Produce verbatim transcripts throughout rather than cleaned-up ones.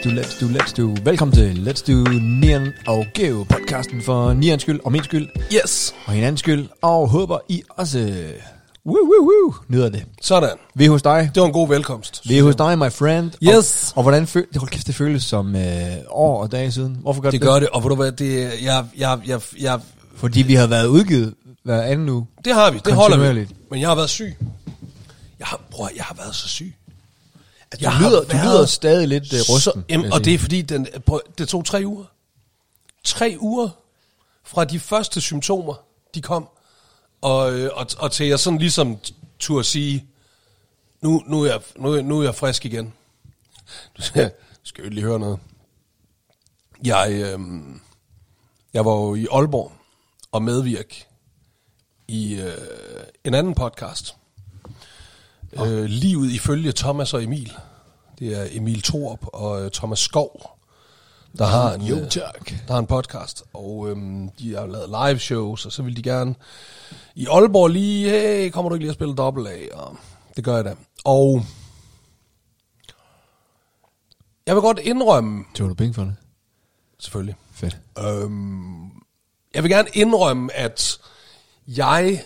Let's do, let's do, let's do. Velkommen til Let's do Nian og Geo, podcasten for Nians skyld og min skyld. Yes. Og hinandens skyld. Og håber I også woo, woo, woo, nyder det. Sådan. Vi er hos dig. Det var en god velkomst. Vi er hos dig, my friend. Yes. Og, og hvordan føles det? Hold kæft, det føles som øh, år og dage siden. Hvorfor gør det det? Det gør det, og ved du hvad, det jeg, jeg, jeg, jeg... Fordi vi har været udgivet hver anden uge. Det har vi, det holder vi. Men jeg har været syg. Jeg har, prøv, jeg har været så syg. Altså, du, lyder, du lyder stadig lidt uh, rusten. Så, jamen, og det er fordi, den, prøv, det tog tre uger. Tre uger fra de første symptomer, de kom, og, og, og til jeg sådan ligesom turde sige, nu, nu, er jeg, nu, nu er jeg frisk igen. Du skal jo lige høre noget. Jeg, øhm, jeg var jo i Aalborg og medvirk i øh, en anden podcast. Oh. Øh, Livet ifølge Thomas og Emil. Det er Emil Thorup og øh, Thomas Skov, der, har en, jo, øh, der har en podcast. Og øh, de har lavet live shows, og så vil de gerne i Aalborg lige, hey, kommer du ikke lige at spille dobbelt af? Og det gør jeg da. Og jeg vil godt indrømme... Tog du penge for det? Selvfølgelig. Fedt. Øhm, jeg vil gerne indrømme, at jeg...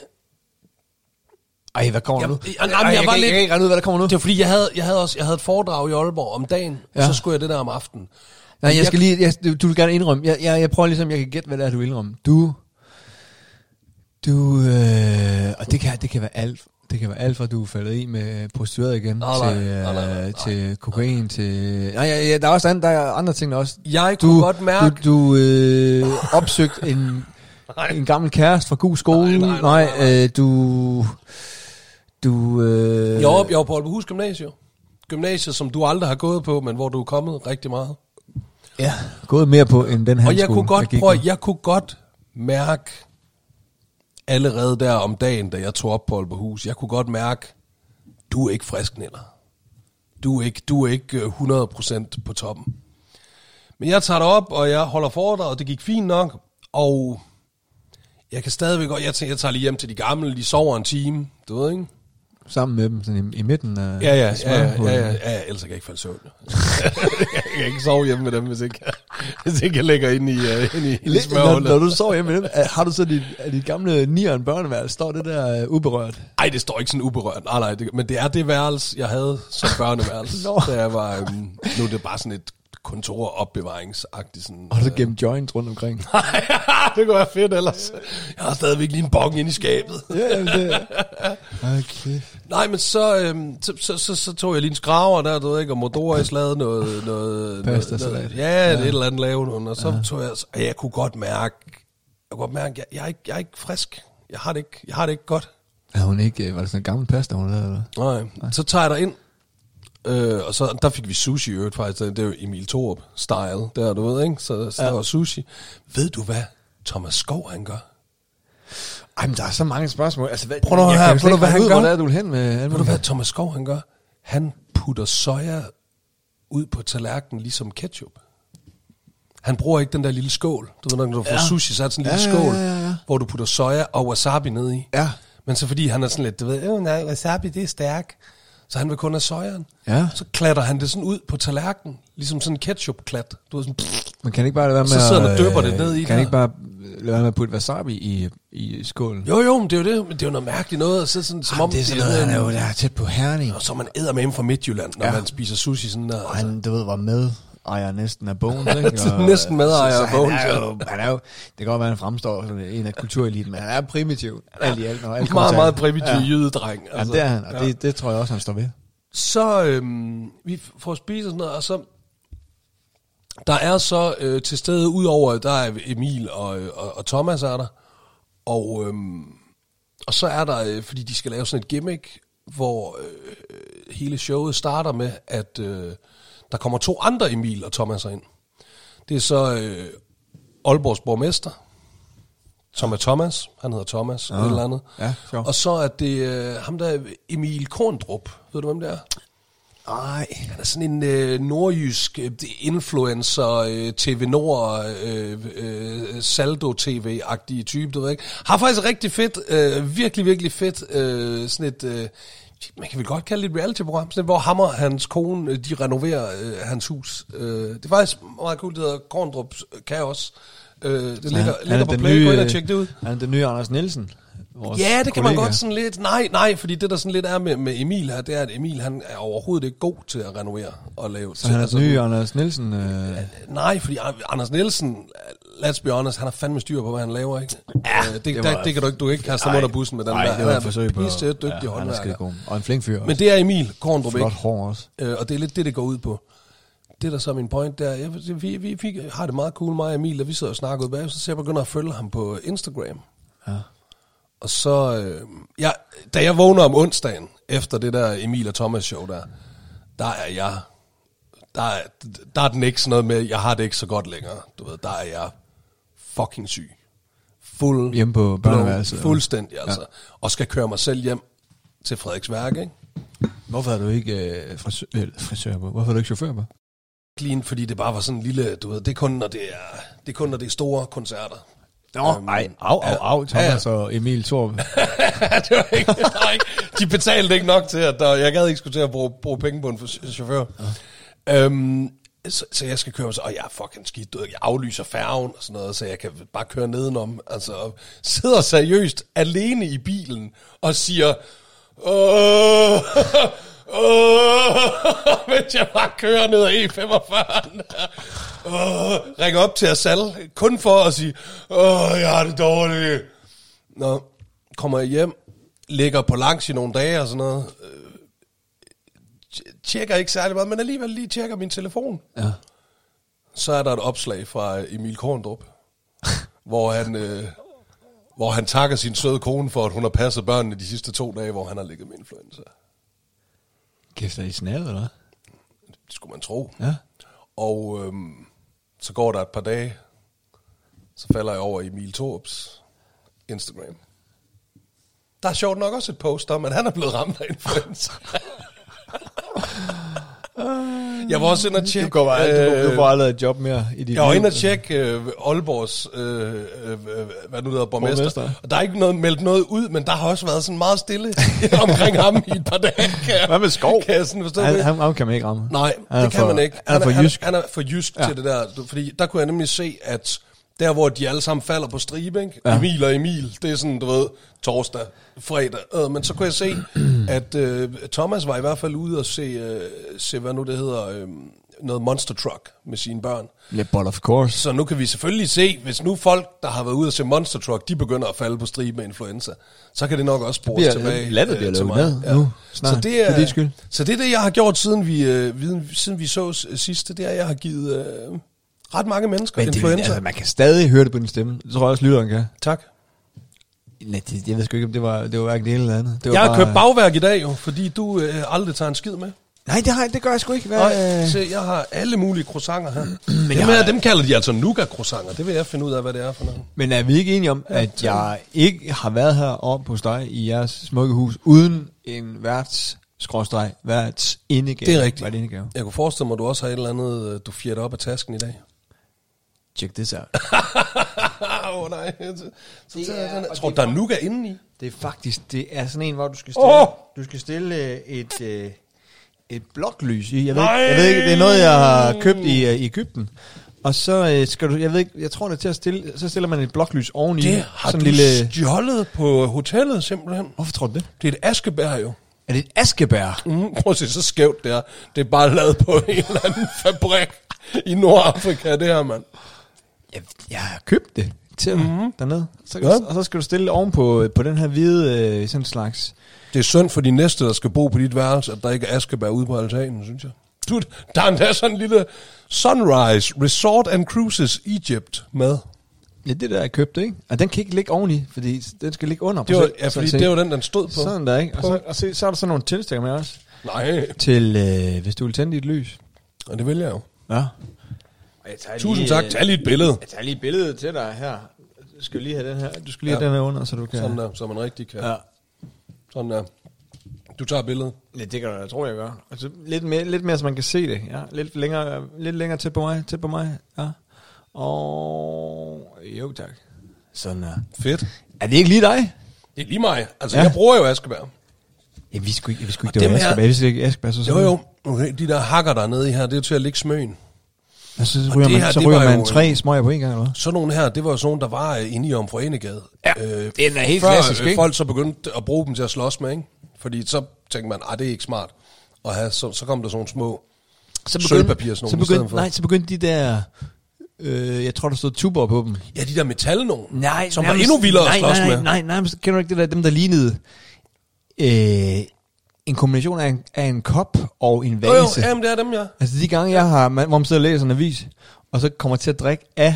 Ej, hvad kommer jeg, nu? Jeg, jeg, jeg, jeg, jeg, var lidt... jeg kan ikke regne ud, hvad der kommer nu. Det var fordi, jeg havde, jeg havde, også, jeg havde et foredrag i Aalborg om dagen, ja. Og så skulle jeg det der om aftenen. Nej, jeg, jeg skal lige... Jeg, du vil gerne indrømme. Jeg, jeg, jeg prøver ligesom, jeg kan gætte, hvad det er, du vil indrømme. Du... Du... Øh, og det kan, det kan være alt... Det kan være alt fra, du er faldet i med prostitueret igen, nej, til, nej, nej, nej, til kokain, nej. til... Nej, ja, ja, der er også andre, der er andre ting også. Jeg kunne du, godt mærke... Du, du øh, opsøgt en, en gammel kæreste fra god skole. Nej, nej, nej, nej, nej. Øh, du... Du... Øh, jeg, var, jeg var på Aalborghus Gymnasium. Gymnasiet, som du aldrig har gået på, men hvor du er kommet rigtig meget. Ja, gået mere på, end den her Og jeg skole, kunne godt jeg prøve, jeg kunne godt mærke... Allerede der om dagen, da jeg tog op på Aalborghus, jeg kunne godt mærke, du er ikke frisk, Niller. Du er ikke, du er ikke hundrede procent på toppen. Men jeg tager det op, og jeg holder foredrag, og det gik fint nok. Og jeg kan stadigvæk godt, jeg tænker, jeg tager lige hjem til de gamle, de sover en time, du ved ikke? Sammen med dem, sådan i, i midten af... Ja, ja, ja, ja, ja, ja, ja, ellers kan jeg ikke falde søvn. Jeg kan ikke sove hjemme med dem, hvis ikke, hvis ikke jeg ligger inde i, uh, inde i, i smørhullet. Når, når du sover hjemme med dem, har du så dit, dit gamle nieren børneværelse, står det der uh, uberørt? Nej, det står ikke sådan uberørt, nej, nej, det, men det er det værelse, jeg havde som børneværelse. Da jeg var, um, nu er det bare sådan et kontoropbevaringsagtigt sådan. Og så gemt joints rundt omkring. Nej, det kunne være fedt ellers. Jeg har stadigvæk lige en bong inde i skabet. Ja, det. Okay. Nej, men så, øhm, så, så, så, så tog jeg lige en skraver der, du ved ikke, og Modoris lavede noget... noget Pasta noget, noget, ja, ja, det et eller andet lavede hun, og så ja. tog jeg... Og jeg kunne godt mærke... Jeg kunne godt mærke, jeg, jeg, er ikke, jeg er ikke frisk. Jeg har det ikke, jeg har det ikke godt. Er hun ikke... Var det sådan en gammel pasta, hun lavede, eller? Nej, Nej. Så tager jeg dig ind. Øh, og så der fik vi sushi i øvrigt faktisk. Det er jo Emil Thorup style der, du ved, ikke? Så, så ja. Der var sushi. Ved du hvad Thomas Skov han gør? Ej, men der er så mange spørgsmål. Altså, hvad, prøv nu her, prøv nu hvad han ud, gør. Hvor er du vil hen med? Ved du hvad Thomas Skov han gør? Han putter soja ud på tallerkenen ligesom ketchup. Han bruger ikke den der lille skål. Du ved, når du får ja. sushi, så er det sådan en lille ja, skål, ja, ja, ja. hvor du putter soja og wasabi ned i. Ja. Men så fordi han er sådan lidt, du ved, øh, nej, wasabi det er stærk. Så han vil kun have sojaen. Ja. Så klatter han det sådan ud på tallerkenen, ligesom sådan en ketchup-klat. Du ved sådan. Man kan ikke bare lade være med så sidder han og døber det ned i. Kan han ikke bare lade være med at putte wasabi i, i skålen? Jo, jo, men det er jo det. Men det er jo noget mærkeligt noget. At sådan, som Ej, om det er sådan noget, han er jo der tæt på Herning. Og så man æder med ham fra Midtjylland, når ja. man spiser sushi sådan der. Og han, du ved, var med. Ejer næsten af bogen, ikke? Og, næsten med ejer af bogen. Han er jo, han er jo, det kan godt være, han fremstår som en af kultureliten, men han er primitiv. Alt i alt, når alt meget, meget primitiv ja. jydedreng. Altså. Ja, det er han, og ja. det, det tror jeg også, han står ved. Så øhm, vi får spist og sådan noget, og så der er så øh, til stede udover der er Emil og, og, og Thomas er der, og øhm, og så er der øh, fordi de skal lave sådan et gimmick, hvor øh, hele showet starter med at øh, der kommer to andre Emil og Thomas ind. Det er så øh, Aalborgs borgmester, som er Thomas, han hedder Thomas, ja. eller andet. Ja, og så er det øh, ham der Emil Korndrup, ved du hvem det er? Nej. Han er sådan en øh, nordjysk øh, influencer, øh, T V Nord, øh, øh, Saldo T V-agtige type, du ved ikke. Har faktisk rigtig fedt, øh, virkelig, virkelig fedt, øh, sådan et øh, man kan vel godt kalde det et reality-program, sådan, hvor Hammer, hans kone, de renoverer øh, hans hus. Øh, det er faktisk meget cool, det hedder Korndrups Kaos. Øh, det ligger, han, ligger han på Play, gå ind og tjek det ud. Han er den nye Anders Nielsen. Ja, det kan kollega. man godt sådan lidt. Nej, nej, fordi det der sådan lidt er med, med Emil her, det er, at Emil han er overhovedet ikke god til at renovere og lave. Så han er altså, den nye Anders Nielsen? Øh... Nej, fordi Anders Nielsen, let's be honest, han har fandme styr på, hvad han laver, ikke? Ja, det, det, der, det kan du ikke, du ikke kaste ham under bussen med den nej, der. Nej, det var et forsøg på. Pisse dygtig ja, håndværker. Og en flink fyr også. Men det er Emil Korndrup, ikke? Flot hår også. Øh, og det er lidt det, det går ud på. Det der så er min point, der jeg, vi, vi, vi har det meget cool, mig og Emil, og vi sidder og snakker ud bag, så jeg begynder at følge ham på Instagram. Ja. Og så, øh, ja, da jeg vågner om onsdagen, efter det der Emil og Thomas show der, der er jeg, der er, der er den ikke sådan noget med, jeg har det ikke så godt længere, du ved, der er jeg fucking syg. Fuld, hjemme på børneværelset. Fuldstændig, altså. Ja. Og skal køre mig selv hjem til Frederiksværk, ikke? Hvorfor er du ikke øh, frisør, øh, frisør på? Hvorfor er du ikke chauffør på? Clean, fordi det bare var sådan en lille, du ved, det er kun, når det er, det er, kun, når det er store koncerter. Nå, um, nej, au, au, au, Thomas ja, ja. og Emil Torp. Det var ikke, nej, de betalte ikke nok til, at der, jeg gad ikke skulle til at bruge, bruge penge på en chauffør. Ja. Um, så, så jeg skal køre, så, og jeg er fucking skidt, jeg aflyser færgen og sådan noget, så jeg kan bare køre nedenom. Altså, sidder seriøst alene i bilen og siger, åh, åh, mens jeg bare kører ned ad E femogfyrre. Åh, ringer op til Asal, kun for at sige, åh, jeg har det dårligt. Nå, kommer jeg hjem, ligger på langs i nogle dage og sådan noget, øh, tjekker ikke særlig meget, men alligevel lige tjekker min telefon. Ja. Så er der et opslag fra Emil Korndrup, hvor han, øh, hvor han takker sin søde kone for, at hun har passet børnene de sidste to dage, hvor han har ligget med influenza. Kæft, er I snæret, eller hvad? Det skulle man tro. Ja. Og øhm, så går der et par dage, så falder jeg over Emil Torps Instagram. Der er sjovt nok også et post om, at han er blevet ramt af influenza. Jeg var også inde og tjekke... Du, går bare, øh, du, du får aldrig et job mere i dit Jeg var liv. inde og tjekke øh, Aalborgs, øh, øh, hvad nu hedder, borgmester. borgmester. Og der er ikke noget, meldt noget ud, men der har også været sådan meget stille omkring ham i et par dage. Kan, hvad med Skov? Kan jeg sådan forstå han, det? Han, han kan man ikke ramme. Nej, det kan for, man ikke. Han er, han er for jysk. Han, han er for jysk ja. til det der. Fordi der kunne jeg nemlig se, at der hvor de alle sammen falder på stribe, ikke? Ja. Emil og Emil, det er sådan, du ved, torsdag, fredag. Øh, men så kunne jeg se, at øh, Thomas var i hvert fald ude og se, øh, se hvad nu det hedder, øh, noget Monster Truck med sine børn. Yeah, but of course. Så nu kan vi selvfølgelig se, hvis nu folk, der har været ude og se Monster Truck, de begynder at falde på stribe med influenza, så kan det nok også spores tilbage landet bliver øh, til mig. Ned, ja. Nu, snart. Så det er, det er dit skyld. Så det er det, jeg har gjort, siden vi, øh, siden vi så sidste, det er, at jeg har givet øh, ret mange mennesker men influenza. Det, altså, man kan stadig høre det på din stemme. Det tror jeg også, lytteren kan. Tak. Nej, det, jeg ved sgu ikke, om det var, det var ikke det ene eller andet. Det var jeg har bare... købt bagværk i dag jo, fordi du øh, aldrig tager en skid med. Nej, det, har, det gør jeg sgu ikke. Hvad? Nej, se, jeg har alle mulige croissanter her. Men dem, her, dem kalder de altså nougat-croissanter. Det vil jeg finde ud af, hvad det er for noget. Men er vi ikke enige om, ja, at jeg ikke har været her oppe hos dig i jeres smukke hus, uden en værts skråstreg, værts indegave? Det er rigtigt. Indegave. Jeg kunne forestille mig, at du også har et eller andet, du fjerter op af tasken i dag. Check this out. Åh oh, nej. Så det er, jeg tror, der er nougat inde i. Det er faktisk, det er sådan en, hvor du skal stille, oh! du skal stille et... Øh, et bloklys i. Jeg ved, ikke, jeg ved ikke, det er noget, jeg har købt i, uh, i Egypten. Og så øh, skal du, jeg ved ikke, jeg tror det er til at stille, så stiller man et bloklys oveni. Det har sådan du lille... stjålet på hotellet simpelthen. Hvorfor tror du det? Det er et askebær jo. Er det et askebær? Mm, prøv at se, så skævt det er. Det er bare lavet på en eller anden fabrik i Nordafrika, det her, mand. Jeg, jeg har købt det til mm-hmm. dernede. Så, ja. Og så skal du stille det ovenpå på den her hvide øh, sådan slags... Det er synd for de næste, der skal bo på dit værelse, at der ikke er askebær ude på altanen, synes jeg. Du, der er endda sådan en lille Sunrise Resort and Cruises Egypt med. Ja, det der er købt, ikke? Og den kan ikke ligge oveni, fordi den skal ligge under. Det var, ja, fordi det var den, den stod på. Sådan der, ikke? Og så, og så, så er der sådan nogle tændstikker med også. Nej. Til, øh, hvis du vil tænde dit lys. Og det vil jeg jo. Ja. Tusind lige, tak. Tag lige et billede. Jeg tager lige et billede til dig her. Du skal lige have den her. Du skal lige ja. have den her under, så du kan... Sådan der, så man rigtig kan... Ja. Sådan der. Du tager billedet. Ja, det kan du, jeg tror, jeg gør. Altså, lidt, mere, lidt mere, så man kan se det. Ja, lidt længere, lidt længere tæt på mig. Tæt på mig. Ja. Og... Jo, tak. Sådan der. Fedt. Er det ikke lige dig? Det er lige mig. Altså, ja. Jeg bruger jo askebær. Ja, vi skulle ikke, vi skulle ikke, det var Askerberg. Jeg vidste ikke, Askerberg så Jo, jo. Okay, de der hakker der nede i her, det er jo til at lægge smøgen. Og så ryger man, her, så ryger man tre smøger på en gang, eller hvad? Sådan nogle her, det var jo sådan nogle, der var inde i Omforenegade. Ja, øh, det er helt før, klassisk, ikke? Folk så begyndte at bruge dem til at slås med, ikke? Fordi så tænkte man, ah, det er ikke smart. Og have, så, så kom der sådan nogle små sølvpapir, sådan så nogle begyndte, nej, så begyndte de der, øh, jeg tror, der stod tuber på dem. Ja, de der metal nogen, nej, som var endnu vildere at slås nej, nej, med. Nej, nej, nej, kender du ikke det der, dem der lignede øh, en kombination af en, af en kop og en vase? Jo, jo, jamen, det er dem, ja. Altså de gange, jeg har, man, hvor man sidder og læser en avis, og så kommer til at drikke af,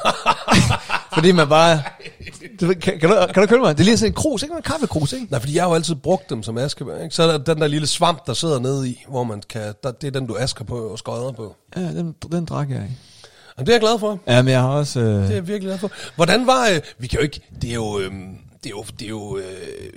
fordi man bare, du, kan, kan, du, kan du købe mig? Det ligner sådan en krus, ikke? En kaffekrus, ikke? Nej, fordi jeg har jo altid brugt dem som Askerberg, ikke? Så er der den der lille svamp, der sidder nede i, hvor man kan, der, det er den, du asker på og skøjder på. Ja, den, den drak jeg ikke. Og det er jeg glad for. Ja, men jeg har også... Øh... Det er jeg virkelig glad for. Hvordan var... Øh, vi kan jo ikke... Det er jo... Øh, det er jo... Det er jo øh,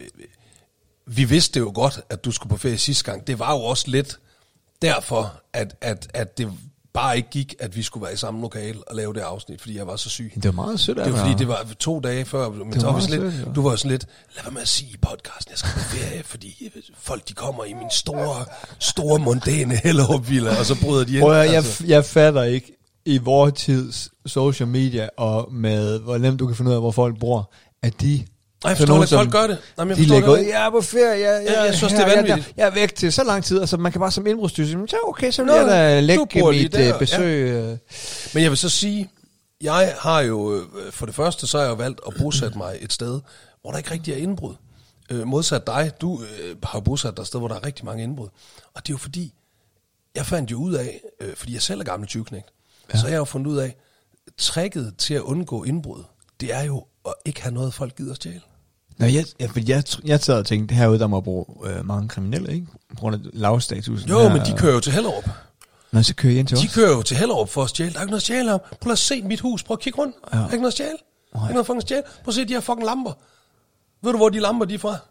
vi vidste jo godt, at du skulle på ferie sidste gang. Det var jo også lidt derfor, at, at, at det bare ikke gik, at vi skulle være i samme lokale og lave det afsnit, fordi jeg var så syg. Det var meget sødt af Det var fordi, det var to dage før, men det var var sådan sødt, lidt, ja. du var jo sådan lidt, lad være med at sige i podcasten, jeg skal på ferie, fordi folk de kommer i min store, store mondæne Hellerup-villa, og så bryder de ind. Prøv, jeg, altså. jeg, jeg fatter ikke i vores tids social media, og med hvor nemt du kan finde ud af, hvor folk bor, at de... Nej, jeg forstår ikke, folk gør det. Nej, jeg de lægger ud, det. jeg er på ferie, jeg, jeg, ja, jeg synes, her, det er vanvittigt. Jeg, jeg er væk til så lang tid, altså man kan bare som indbrudstyr sige, ja okay, så vil Nå, jeg da lægge mit der, besøg. Ja. Men jeg vil så sige, jeg har jo, for det første, så har jeg jo valgt at bosætte mig et sted, hvor der ikke rigtig er indbrud. Øh, modsat dig, du øh, har jo bosat dig et sted, hvor der er rigtig mange indbrud. Og det er jo fordi, jeg fandt jo ud af, øh, fordi jeg selv er gammel tyveknægt, ja. Så jeg har jo fundet ud af, tricket til at undgå indbrud, det er jo at ikke have noget, folk gider stjæle. Nå, jeg, jeg, jeg, jeg sad og tænkte, herude der må bruge øh, mange kriminelle, ikke? På grund af lavstatusen. Jo, her, men de kører jo til Hellerup. Nå, så kører jeg ind til de os. De kører jo til Hellerup for at stjæle. Der er ikke noget at stjæle her. Prøv at se mit hus. Prøv at kigge rundt. Ja. Der er ikke noget at stjæle. Der er ikke noget fucking stjæle. Prøv at se de her fucking lamper. Ved du, hvor de lamper de er fra?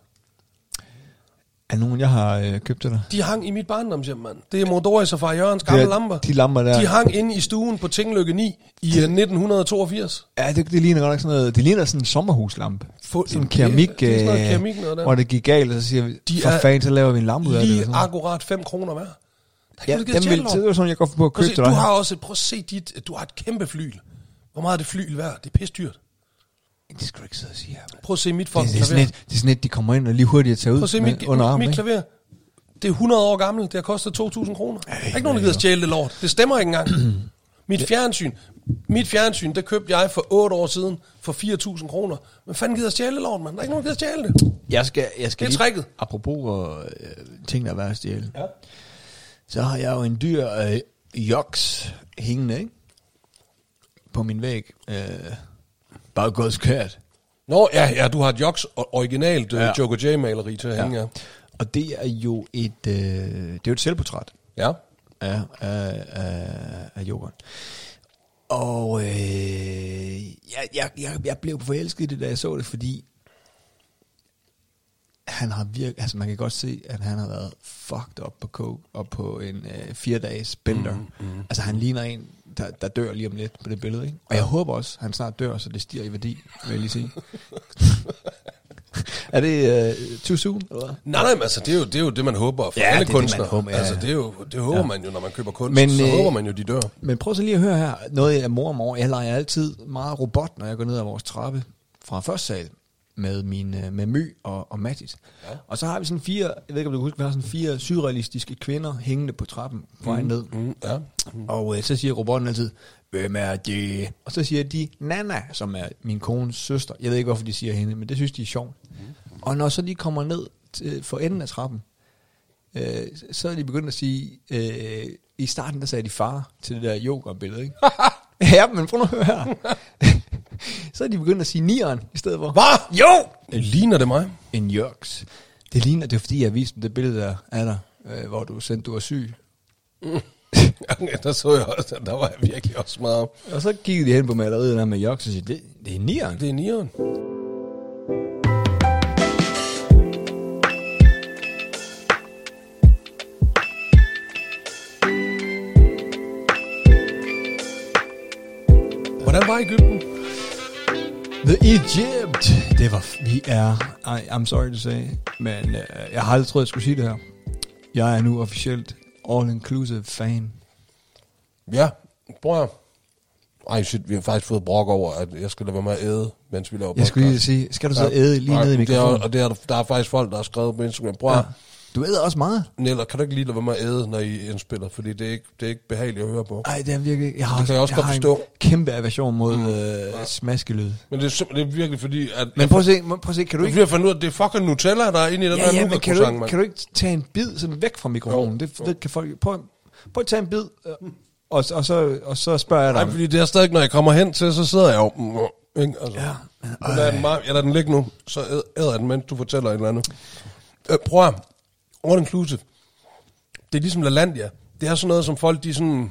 Er nogen, jeg har øh, købt til dig? De hang i mit barndomshjem, mand. Det er Mordoris og far Jørgens gamle lamper. De lamper der. De hang inde i stuen på Tinglykke ni i uh, nitten toogfirs. Ja, det, det ligner godt nok sådan noget. Det ligner sådan en sommerhuslampe. For, sådan en keramik, det, det er sådan noget keramik noget der. Hvor det gik galt, og så siger vi, de for fanden, så laver vi en lampe ud af det. Lige akkurat fem kroner hver. Ja, dem vil, det er sådan, jeg går på at købe til dig. Du har også, prøv at se dit, du har et kæmpe flyl. Hvor meget er det flyl værd? Det er pisse dyrt. Det skal du ikke sidde og sige her. Prøv at se mit fucking klaver. Det er sådan et, de kommer ind og lige hurtigt tager ud prøv at se med, mit, under armen. Mit klaver. Det er hundrede år gammelt. Det har kostet to tusind kroner. Der er ikke nogen, der gider stjæle det lort. Det stemmer ikke engang. Mit fjernsyn, mit fjernsyn, det købte jeg for otte år siden for fire tusind kroner. Men fanden gider stjæle det lort, mand? Der er ikke nogen, der gider stjæle det. Jeg skal, jeg skal det er tricket. Apropos øh, ting, der er værd at stjæle. Ja. Så har jeg jo en dyr øh, joks hængende, ikke? På min væg. Øh, bare gået skørt. Nå, ja, ja, du har et joks originalt ja. uh, Joker J-maleri til at hænge, ja. Og det er jo et, øh, det er jo et selvportræt. Ja. Af, af, af, af Jokeren. Og øh, jeg, jeg, jeg, jeg blev forelsket i det, da jeg så det, fordi han har virkelig, altså man kan godt se, at han har været fucked up på coke, og på en øh, fire dages bender. Mm, mm, altså han ligner en, der, der dør lige om lidt på det billede, ikke? Og jeg håber også, at han snart dør, så det stiger i værdi, vil jeg lige sige. Er det uh, too soon? Eller? Nej, nej, men altså, det er, jo, det er jo det, man håber for ja, alle det kunstnere. Håber, ja. Altså, det, er jo, det håber ja. man jo, når man køber kunst, men, så øh, håber man jo, de dør. Men prøv så lige at høre her, noget jeg morer mig over. Jeg leger altid meget robot, når jeg går ned ad vores trappe fra første sal med, min, med My og, og Mattis. Ja. Og så har vi sådan fire, jeg ved ikke, om du kan huske, vi har sådan fire surrealistiske kvinder hængende på trappen på vej mm, ned. Mm, ja. mm. Og øh, så siger robotten altid, hvem er det? Og så siger de, Nana, som er min kones søster. Jeg ved ikke, hvorfor de siger hende, men det synes de er sjovt. Mm. Og når så de kommer ned til, for enden af trappen, øh, så er de begyndt at sige, øh, i starten der sagde de far til det der yoga-billede, ikke? Ja, men prøv nu at høre her. Så er de begyndt at sige nieren i stedet for. Hvad? Jo! Ligner det mig? En jørks. Det ligner, det er fordi, jeg viste det billede der af dig, øh, hvor du sendte, du var syg. Mm. Der så jeg også, der var jeg virkelig også meget. Og så kiggede de hen på maleriet der med jørks og siger, det, det er nieren. Det er nieren. Hvordan var Egypten? The Egypt. Det var, vi er, I, I'm sorry to say, men uh, jeg har aldrig troet, jeg skulle sige det her. Jeg er nu officielt all-inclusive fan. Ja, prøv at... Ej shit, vi har faktisk fået brok over, at jeg skal lade være med at æde, mens vi laver podcast. Jeg skulle lige sige, skal du så ja. æde lige nede i mikrofonen? Og det er, der er faktisk folk, der har skrevet på Instagram. Prøv at... Ja. Du æder også meget. Neller, kan du ikke lige lade være med at æde, når I indspiller? Fordi det er ikke, det er ikke behageligt at høre på. Nej, det er virkelig... Jeg har, det kan jeg også godt forstå. En kæmpe aversion mod mm. øh, smaskelyd. Men det er simpelthen det er virkelig fordi... At men prøv at se, prøv at se, kan du ikke... Jeg fandt ud af, at det er fucking Nutella, der er inde i den ja, her ja, nougat kan du, ikke, kan du ikke tage en bid sådan væk fra mikrofonen? Det ved, kan folk... Prøv, prøv at tage en bid, øh, og, og, så, og så spørger jeg dig. Nej, fordi det er stadig, når jeg kommer hen til, så sidder jeg jo... Ikke? Altså, ja. Jeg lader den, meget, jeg lader den ligge nu, så æder jeg den, mens du fortæller et eller andet. Øh, prøv at... All inclusive. Det er ligesom LaLandia. Det er sådan noget, som folk de sådan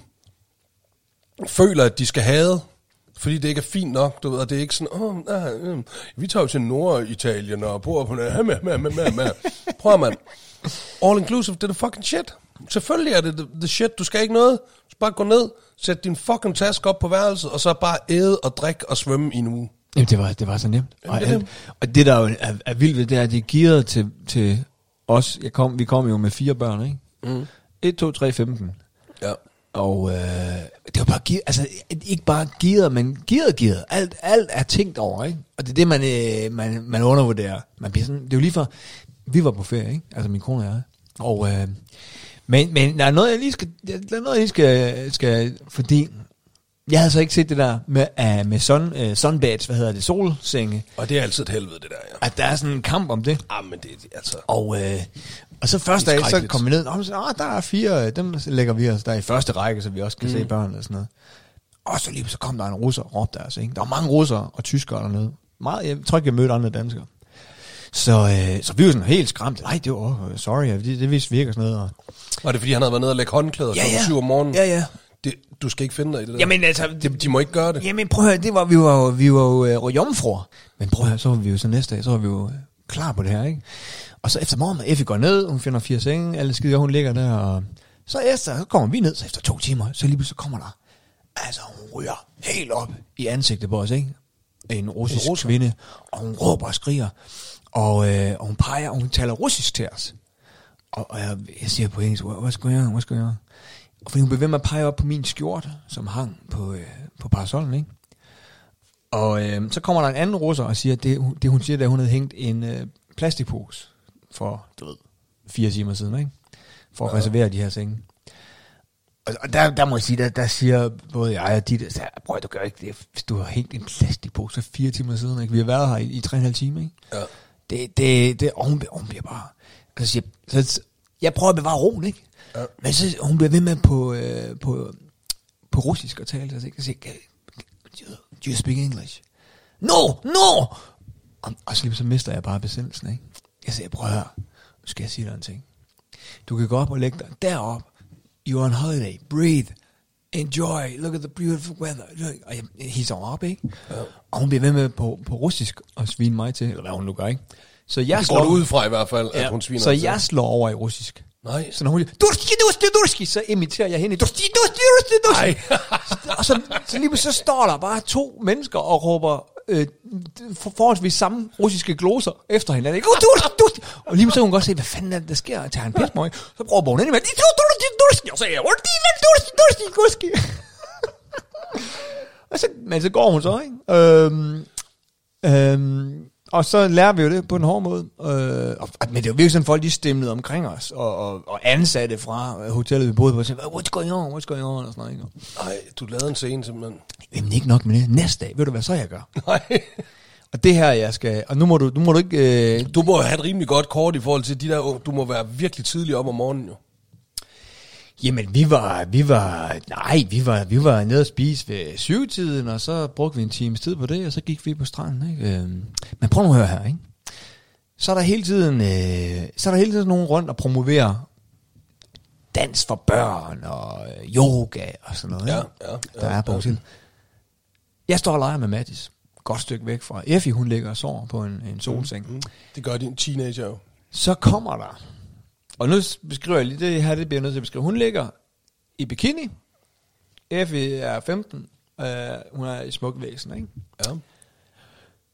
føler, at de skal have, fordi det ikke er fint nok, du ved, og det er ikke sådan, åh, nej, øh, vi tager jo til Norditalien og bor på det, med, med, med, med, med. Prøv man. All inclusive, det er the fucking shit. Selvfølgelig er det the, the shit, du skal ikke noget. Du skal bare gå ned, sæt din fucking taske op på værelset, og så bare æde og drikke og svømme i en uge. Jamen, det var, det var så nemt. Jamen, og, det er alt, og det, der jo er, er vildt ved, det er, at de er gearet til... til os, jeg kom, vi kom jo med fire børn, ikke? Mm. et, to, tre, femten. Ja. Og øh, det var bare gearet, altså ikke bare gearet, men gearet, gearet. Alt, alt er tænkt over, ikke? Og det er det, man, øh, man, man undervurderer. Man bliver sådan, det er jo lige for, vi var på ferie, ikke? Altså min kone og jeg. Og, øh, men, men der er noget, jeg lige skal, der er noget, jeg lige skal, skal fordi... Jeg havde så ikke set det der med, uh, med sun, uh, sunbeds, hvad hedder det, solsenge. Og det er altid et helvede, det der, ja. At der er sådan en kamp om det. Ah, men det er altså... Og, uh, og så første dag, så kom vi ned, og så ah, der er fire, dem lægger vi os der i første række, så vi også kan mm. se børn og sådan noget. Og så lige så kom der en russer og råbte altså, ikke? Der var mange russere og tyskere dernede. Meget, jeg tror ikke, jeg mødte andre danskere. Så, uh, så vi var sådan helt skræmt. Nej, det var, oh, sorry, det, det vidste vi ikke og sådan noget. Og... Var det fordi, han havde været nede og lægge håndklæder ja, ja. syv om morgenen? Ja, ja. Det, du skal ikke finde dig i det der. Jamen altså... De, de må ikke gøre det. Jamen prøv at høre, det var, vi var jo, vi var jo uh, jomfruer. Men prøv at høre, så var vi jo så næste dag, så var vi jo uh, klar på det her, ikke? Og så efter morgen, Effie går ned, hun finder fire senge, alle skider, hun ligger der, og så efter, så kommer vi ned, så efter to timer, så lige så kommer der, altså hun ryger helt op i ansigtet på os, ikke? En russisk en kvinde, og hun råber og skriger, og, øh, og hun peger, og hun taler russisk til os. Og, og jeg, jeg siger på engelsk, hvad skal jeg gøre, hvad skal jeg gøre? Og fordi hun blev ved med at pege op på min skjorte, som hang på, øh, på parasollen, ikke? Og øh, så kommer der en anden russer og siger, at det, det hun siger, at hun havde hængt en øh, plastikpose for, du ved, fire timer siden, ikke? For at ja. reservere de her senge. Og, og der, der må jeg sige, der, der siger både jeg og de der, prøv du gør ikke det, hvis du har hængt en plastikpose for fire timer siden, ikke? Vi har været her i, i tre og en halv time, ikke? Ja. Det, det, det, og hun, hun bliver bare, altså jeg, så, jeg prøver at bevare roen, ikke? Ja. Men så hun bliver ved med på, øh, på, på russisk at tale, så jeg siger, do you speak English? No, no! Og, og så, så mister jeg bare besindelsen, ikke? Jeg siger, prøv at høre, nu skal jeg sige dig en ting. Du kan gå op og lægge dig derop. You're on holiday, breathe, enjoy, look at the beautiful weather. Og jeg hisser op, ikke? Ja. Og hun bliver ved med på, på russisk at svine mig til, eller hvad hun nu gør, ikke? Så jeg det slår, går du ud fra i hvert fald, ja, at hun sviner så til. jeg slår over i russisk. Nej. Så når hun siger, durski, durski, durski, så imiterer jeg hende. Durski, durski, durski, durski. Og så, så lige så står der bare to mennesker og råber øh, for, forholdsvis samme russiske gloser efter hende. Durski, durski. Og lige så hun godt se, hvad fanden er det, der sker? Jeg tager en pis mig. Så råber hun ind i mig, durski, durski. Og så siger jeg, durski, durski, durski. Og så, men så går hun så, ikke? Øhm, øhm, Og så lærer vi jo det på en hård måde. Øh, og, men det er jo virkelig sådan, folk de stemlede omkring os, og, og, og ansatte fra hotellet, vi boede på, og sagde, what's going on, what's going on, og sådan noget. Nej, du lavede en scene simpelthen. Jamen ikke nok med det. Næste dag, ved du hvad så jeg gør? Nej. Og det her, jeg skal, og nu må du, nu må du ikke... Øh, du må have et rimelig godt kort i forhold til de der, du må være virkelig tidlig op om morgenen jo. Jamen, vi var, vi var, nej, vi var, vi var nede og spise ved syvtiden, og så brugte vi en times tid på det, og så gik vi på stranden, ikke? Men prøv nu at høre her, ikke? Så er der hele tiden, øh, så er der hele tiden nogen rundt og promoverer dans for børn og yoga og sådan noget, ja, ikke? Ja, ja, der er på til. Jeg står og leger med Mattis, godt stykke væk fra Effie, hun ligger og sover på en, en solseng. Mm, mm. Det gør din teenager jo. Så kommer der. Og nu beskriver jeg lige det her, det bliver jeg nødt til at beskrive. Hun ligger i bikini. Effie er femten. Øh, hun er i smuk væsen, ikke? Ja.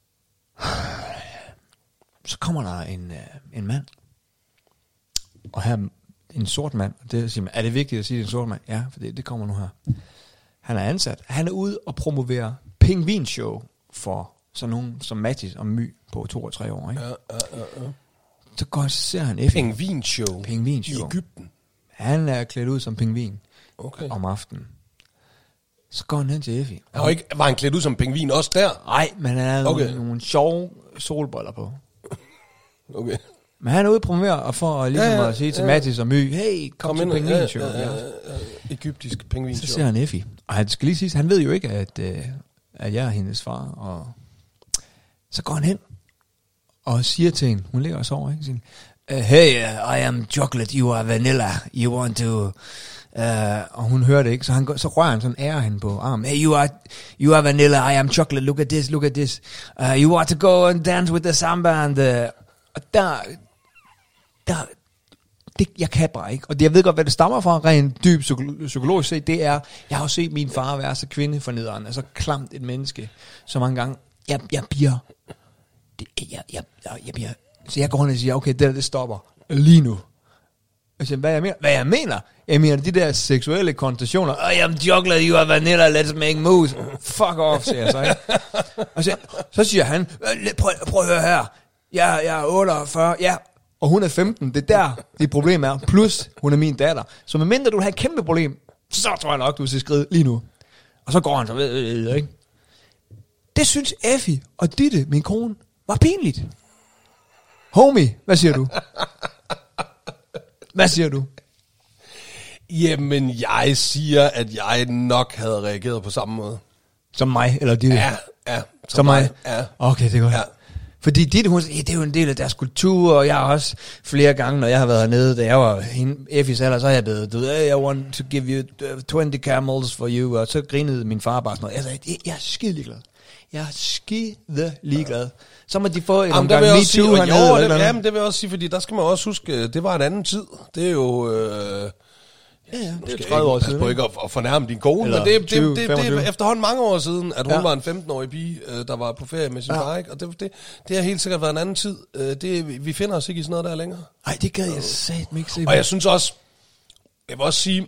kommer der en, øh, en mand, og her en sort mand, og det siger man, er det vigtigt at sige, at det er en sort mand? Ja, for det, det kommer nu her. Han er ansat. Han er ude og promovere pingvinshow for sådan nogen som Mattis og My på to og tre år. Ikke? Ja, ja, ja, ja. Så går så ser han Effie. Pingvinshow. Pingvinshow. I Egypten. Han er klædt ud som pingvin okay. om aftenen. Så går han hen til Effie. Han var, ikke, var han klædt ud som pingvin også der? Nej, men han havde okay. nogle, nogle sjove solbriller på. Okay. Men han er ude at promovere, og for at, ligesom ja, ja, at sige til ja. Mattis og My, hey, kom, kom til pingvinshow. Ja, ja, ja, ja. Egyptisk pingvinshow. Så ser han Effie. Og han skal lige sige, han ved jo ikke, at, uh, at jeg er hendes far. Og så går han hen og siger til hende, hun ligger og sover, ikke? Siger, uh, hey, uh, I am chocolate, you are vanilla, you want to... Uh, og hun hører det ikke, så, han går, så rører han sådan, ærer hende på armen. Hey, you are, you are vanilla, I am chocolate, look at this, look at this. Uh, you want to go and dance with the samba, and... Uh, og der... der det, jeg kan bare ikke. Og det, jeg ved godt, hvad det stammer fra, rent dybt psykolo- psykologisk set, det er, jeg har jo set min far være så kvindefornedrende, så klamt et menneske, så mange gange, jeg, jeg bliver, det, jeg, jeg, jeg, jeg bliver, så jeg går hen og siger, okay, det der, det stopper lige nu. Og siger, hvad jeg mener? Hvad jeg mener? Jeg mener, de der seksuelle konnotationer, I am chocolate, you are vanilla, let's make moves. Fuck off, siger jeg så, ikke? Og så, så siger han, prøv, prøv at høre her, jeg, jeg er otteogfyrre, ja, og hun er femten, det er der, det problem er. Plus, hun er min datter. Så medmindre du har et kæmpe problem, så tror jeg nok, du skal skride lige nu. Og så går han så ved, ikke? Det synes Effie og Ditte, min kone, var pinligt. Homie, hvad siger du? Hvad siger du? Jamen, jeg siger, at jeg nok havde reageret på samme måde. Som mig, eller Ditte? Ja, ja. Som, som mig? mig? Ja. Okay, det er godt. Ja. Fordi Ditte, hun siger, det er jo en del af deres kultur, og jeg har også flere gange, når jeg har været hernede, da jeg var Effies alder, så har jeg blevet, du ved, hey, I want to give you twenty camels for you, og så grinede min far bare sådan noget. Jeg sagde, jeg, jeg er skide ligeglad. Jeg er skide ligeglad. Så må de få en omgang MeToo hernede. Jo, det, jamen, det vil jeg også sige, fordi der skal man også huske, det var en anden tid. Det er jo... Øh, Ja, ja, det er tredive år siden. Pas på ikke at, at fornærme din kone, eller men det, tyve, det, det, det er efterhånden mange år siden, at hun ja. var en femten-årig pige, der var på ferie med sin ja. far, ikke? Og det, det, det har helt sikkert været en anden tid. Det, vi finder os ikke i sådan noget der længere. Nej, det gad jeg satme ikke se. Og jeg synes også, jeg vil også sige,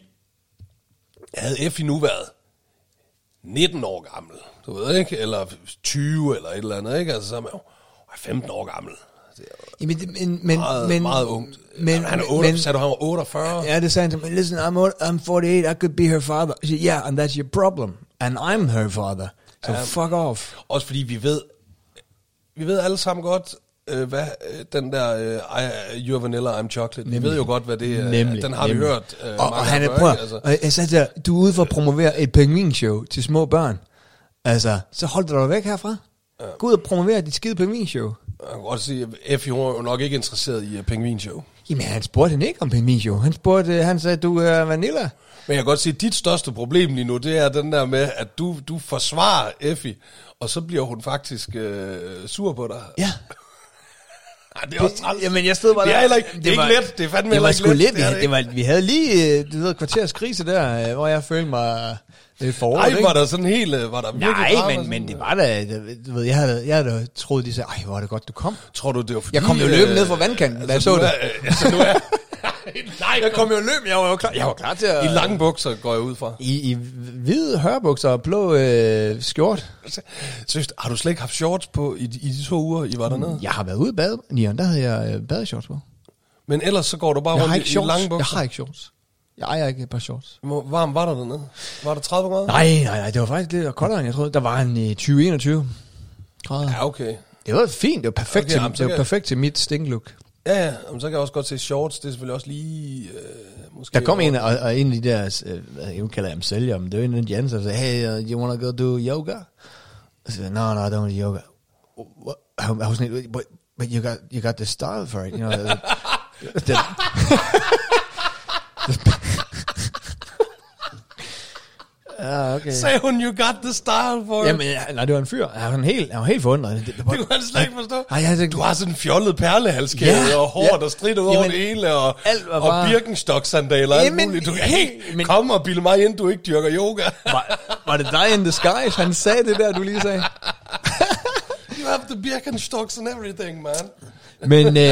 havde Effie nu været nitten år gammel, du ved ikke, eller tyve eller et eller andet, ikke? Altså så er man jo femten år gammel. Jamen, men, men, meget, men, meget ungt. Men, han er otte, sagde du, han var otteogfyrre? Ja, det sagde han til mig, listen, I'm, I'm forty-eight, I could be her father. I said, yeah, and that's your problem. And I'm her father. So um, fuck off. Også fordi vi ved, vi ved alle sammen godt, øh, hvad den der, uh, you're vanilla, I'm chocolate. Nemlig. Vi ved jo godt, hvad det er. Nemlig. Den har Nemlig. vi hørt uh, og, mange og han er, prøv, altså. Og jeg sagde der, du er ude for at promovere et pingvinshow til små børn. Altså, så hold dig væk herfra. Ja. Gå ud og promovere dit skide pingvinshow. Jeg kan godt sige, at Effie var jo nok ikke interesseret i uh, pingvinshow. Jamen, han spurgte hende ikke om pingvinshow. Han spurgte, uh, han sagde, du er vanilla. Men jeg kan godt sige, at dit største problem lige nu, det er den der med, at du, du forsvarer Effie, og så bliver hun faktisk uh, sur på dig. Ja. Ej, det er også træls. Jamen, jeg stod bare det er der. ikke, det er ikke let. Det er fandme det var ikke let. lidt. Det, det, det var, vi havde lige, du ved, kvarters krise der, hvor jeg følte mig lidt forrådt. Nej, var der sådan helt, var der virkelig Nej, drama, men, men det var da, du ved, jeg havde, jeg havde troet, de sagde, ej, hvor er det godt, du kom. Tror du, det var fordi... Jeg kom jo løbende ned fra vandkanten, da jeg så det. Altså, nu er... Nej, jeg kom jo løb, jeg var jo klar, jeg var klar til at... I lange bukser går jeg ud fra. I, i hvide hørbukser og blå øh, skjort. Synes, har du slet ikke haft shorts på i, i de to uger, I var dernede? Jeg har været ude i bad, Nian, der havde jeg øh, badeshorts på. Men ellers så går du bare jeg rundt i, i lange bukser? Jeg har ikke shorts. Jeg ejer ikke et par shorts. Hvor varmt var der dernede? Var der tredive grader? Nej, nej, nej, det var faktisk lidt koldere, end jeg troede. Der var en i tyve enogtyve grader. Ja, okay. Det var fint, det var perfekt, okay, til, jamen, det var perfekt til mit stinklook. Ja, ja, men så kan jeg også godt se shorts, det er selvfølgelig også lige... Øh, måske der kom en, og, og en af de der, øh, jeg kalder dem sælger, men det var en af de andre, der sagde, hey, uh, you wanna go do yoga? Og så sagde no, no, I don't want yoga. I was like, but, but you got, you got the style for it, you know. the, the, Ah, okay. Sagde hun, you got the style for it? Jamen, nej, det var en fyr. Jeg var helt, jeg var helt forundret. Det, det, det kunne han slet ikke forstå. Ej, jeg tænkte, du har sådan en fjollet perlehalskæde, ja, og hår, ja, der strider ud over det hele, og, og bare... Birkenstock-sandaler og alt muligt. Du kan ikke komme og bilde mig ind, du ikke dyrker yoga. Var, var det dig in the skies? Han sagde det der, du lige sagde. have the Birkenstocks and everything, man. Men, øh,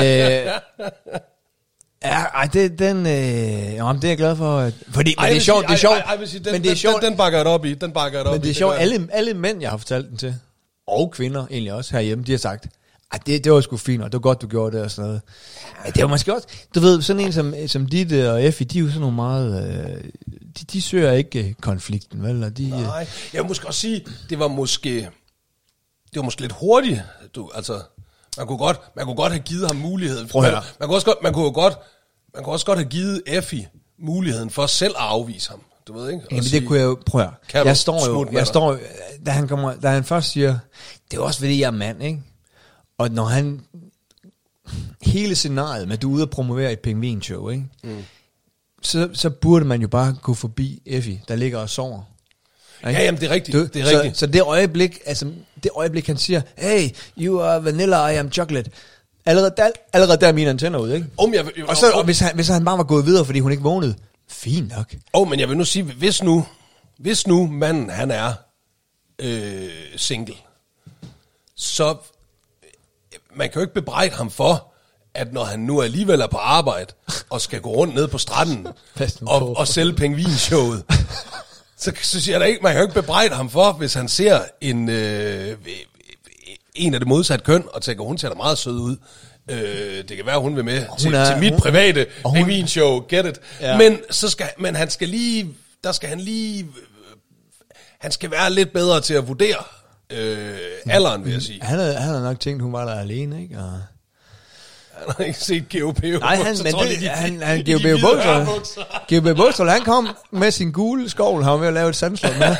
ja, ej, det, den, øh, jamen, det er jeg glad for. At, fordi, men ej, det er sjovt, det er sjovt. Ej, ej, ej, sige, den, men det er sjovt. Den, den bakker jeg op i, den bakker jeg op i. Men det er sjovt, alle, alle mænd, jeg har fortalt den til, og kvinder egentlig også herhjemme, de har sagt, at det, det var sgu fint, og det var godt, du gjorde det og sådan noget. Ja, det var måske også, du ved, sådan en som, som Ditte og Effie, de er jo sådan nogle meget, øh, de, de søger ikke konflikten, vel? Og de, nej, jeg vil måske også sige, det var måske, det var måske lidt hurtigt, du, altså, man kunne godt, man kunne godt have givet ham muligheden. Man, man kunne også godt, man kunne jo godt, man kunne også godt have givet Effie muligheden for selv at afvise ham. Du ved ikke? Jamen, det kunne jeg jo prøve. Jeg står jo, jeg står, da han kommer, da han først siger, det er også fordi jeg er mand, ikke? Og når han hele scenariet med at du er ude og promovere et pingvinshow, ikke? Mm. Så, så burde man jo bare gå forbi Effie, der ligger og sover. Ikke? Ja, jamen det er rigtigt. Du, det er så, rigtigt. Så det øjeblik, altså det øjeblik han siger, hey, you are vanilla, I am chocolate. Allerede der, allerede der er mine antenner ud, ikke? Om jeg, og så og hvis, han, hvis han bare var gået videre, fordi hun ikke vågnede, fint nok. Åh, oh, men jeg vil nu sige, hvis nu, hvis nu manden, han er øh, single, så man kan jo ikke bebrejde ham for, at når han nu alligevel er på arbejde, og skal gå rundt ned på stranden, og, og sælge pingvinshowet, så, så siger jeg da ikke, man kan jo ikke bebrejde ham for, hvis han ser en, øh, en af det modsatte køn, og tænker, hun ser da meget sød ud. Øh, det kan være, hun vil med til, er, til mit hun, private pingvinshow, get it. Ja. Men, så skal, men han skal lige, der skal han lige, han skal være lidt bedre til at vurdere øh, alderen, vil jeg sige. Han havde, han havde nok tænkt, hun var der alene, ikke? Og han har ikke set G O P. Nej, han, men det, de, han, han G O P Bogstol. G O P Bogstol, han kom med sin gule skovl, han var ved at lave et sandslot med.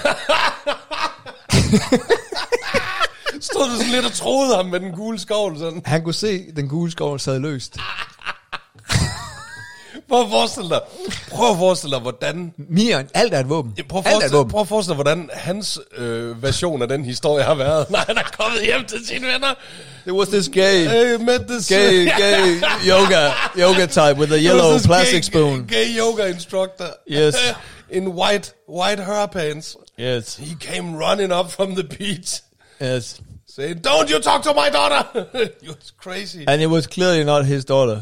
Stod du sådan lidt og troede ham med den gule skovl sådan? Han kunne se, den gule skovl sad løst. Prøv at forestille dig, prøv at forestille dig, hvordan... Miren, alt er et våben. Ja, prøv, at alt er et våben. Prøv at forestille dig, hvordan hans øh, version af den historie har været. Nej, han er kommet hjem til sine venner. There was this gay, hey, met this gay, gay yoga, yoga type with a yellow plastic gay, spoon. Gay yoga instructor. Yes. In white, white hair pants. Yes. He came running up from the beach. Yes. Saying, don't you talk to my daughter. It was crazy. And it was clearly not his daughter.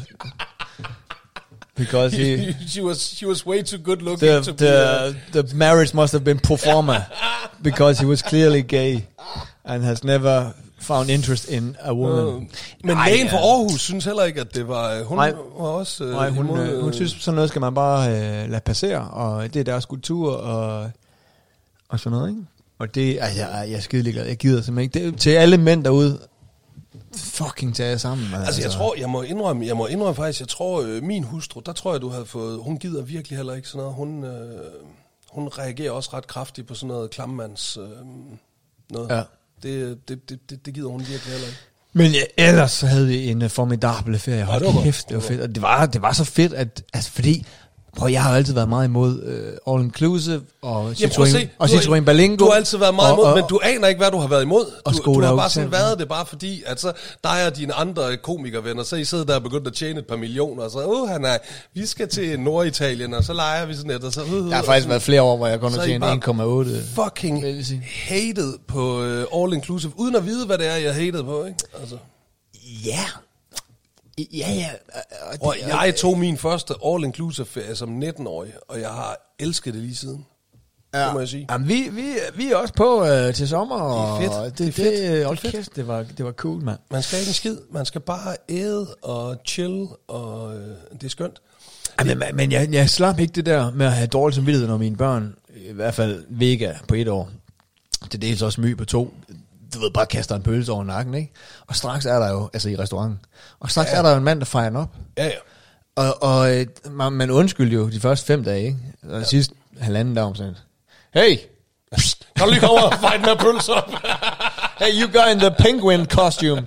Because he... she was she was way too good looking the, to the, be... Uh, the marriage must have been pro forma. Because he was clearly gay. And has never found interest in a woman. Uh, men lægen fra Aarhus synes heller ikke, at det var... Hun nej, var også... Uh, nej, hun, uh, hun synes, sådan noget skal man bare uh, lade passere. Og det er deres kultur og, og sådan noget, ikke? Og det, altså, jeg, jeg er skide ligeglad. Jeg gider simpelthen ikke. Det, til alle mænd derude, fucking tage jer sammen. Altså, altså, jeg tror, jeg må indrømme, jeg må indrømme faktisk, jeg tror, øh, min hustru, der tror jeg, du havde fået, hun gider virkelig heller ikke sådan noget. Hun, øh, hun reagerer også ret kraftigt på sådan noget klammands øh, noget. Ja. Det, det, det, det, det gider hun virkelig heller ikke. Men ja, ellers så havde vi en formidabel ferie. Hold ja, kæft, det var fedt. Og det var, det var så fedt, at, altså fordi... Prøv, jeg har jo altid været meget imod uh, All Inclusive og Citroën, ja, og Citroën Berlingo. Du har altid været meget og, imod, og, men du aner ikke, hvad du har været imod. Og du, du har bare sådan været det, bare fordi, at så dig og dine andre komikervenner, så I sidder der og begyndt at tjene et par millioner, og så, åh, han er, vi skal til Norditalien, og så leger vi sådan et, og så... Uh, der har faktisk sådan, været flere år, hvor jeg kun har tjent en komma otte. Fucking hated på uh, All Inclusive, uden at vide, hvad det er, jeg hated på, ikke? Altså. Ja, yeah. Ja, ja. Og, og det, jeg tog min første all-inclusive ferie som nitten-årig, og jeg har elsket det lige siden. Ja. Det må jeg sige. Jamen, vi, vi, vi er også på øh, til sommer. Og det er fedt. Det, det, det, det, det, kæft, det, var, det var cool, mand. Man skal ikke en skid. Man skal bare æde og chill, og øh, det er skønt. Jamen, men men jeg, jeg slap ikke det der med at have dårlig samvittighed, når mine børn, i hvert fald Vega på et år, til dels også My på to, du ved, bare kaster en pølse over nakken, ikke? Og straks er der jo, altså i restauranten, og straks ja. er der jo en mand, der fejrer den op. Ja, ja. Og, og man, man undskyldte jo de første fem dage, ikke? Og ja. sidst halvanden dag om sådan, hey! Kan du lige komme og fejre den her pølse op? Hey, you guy in the penguin costume.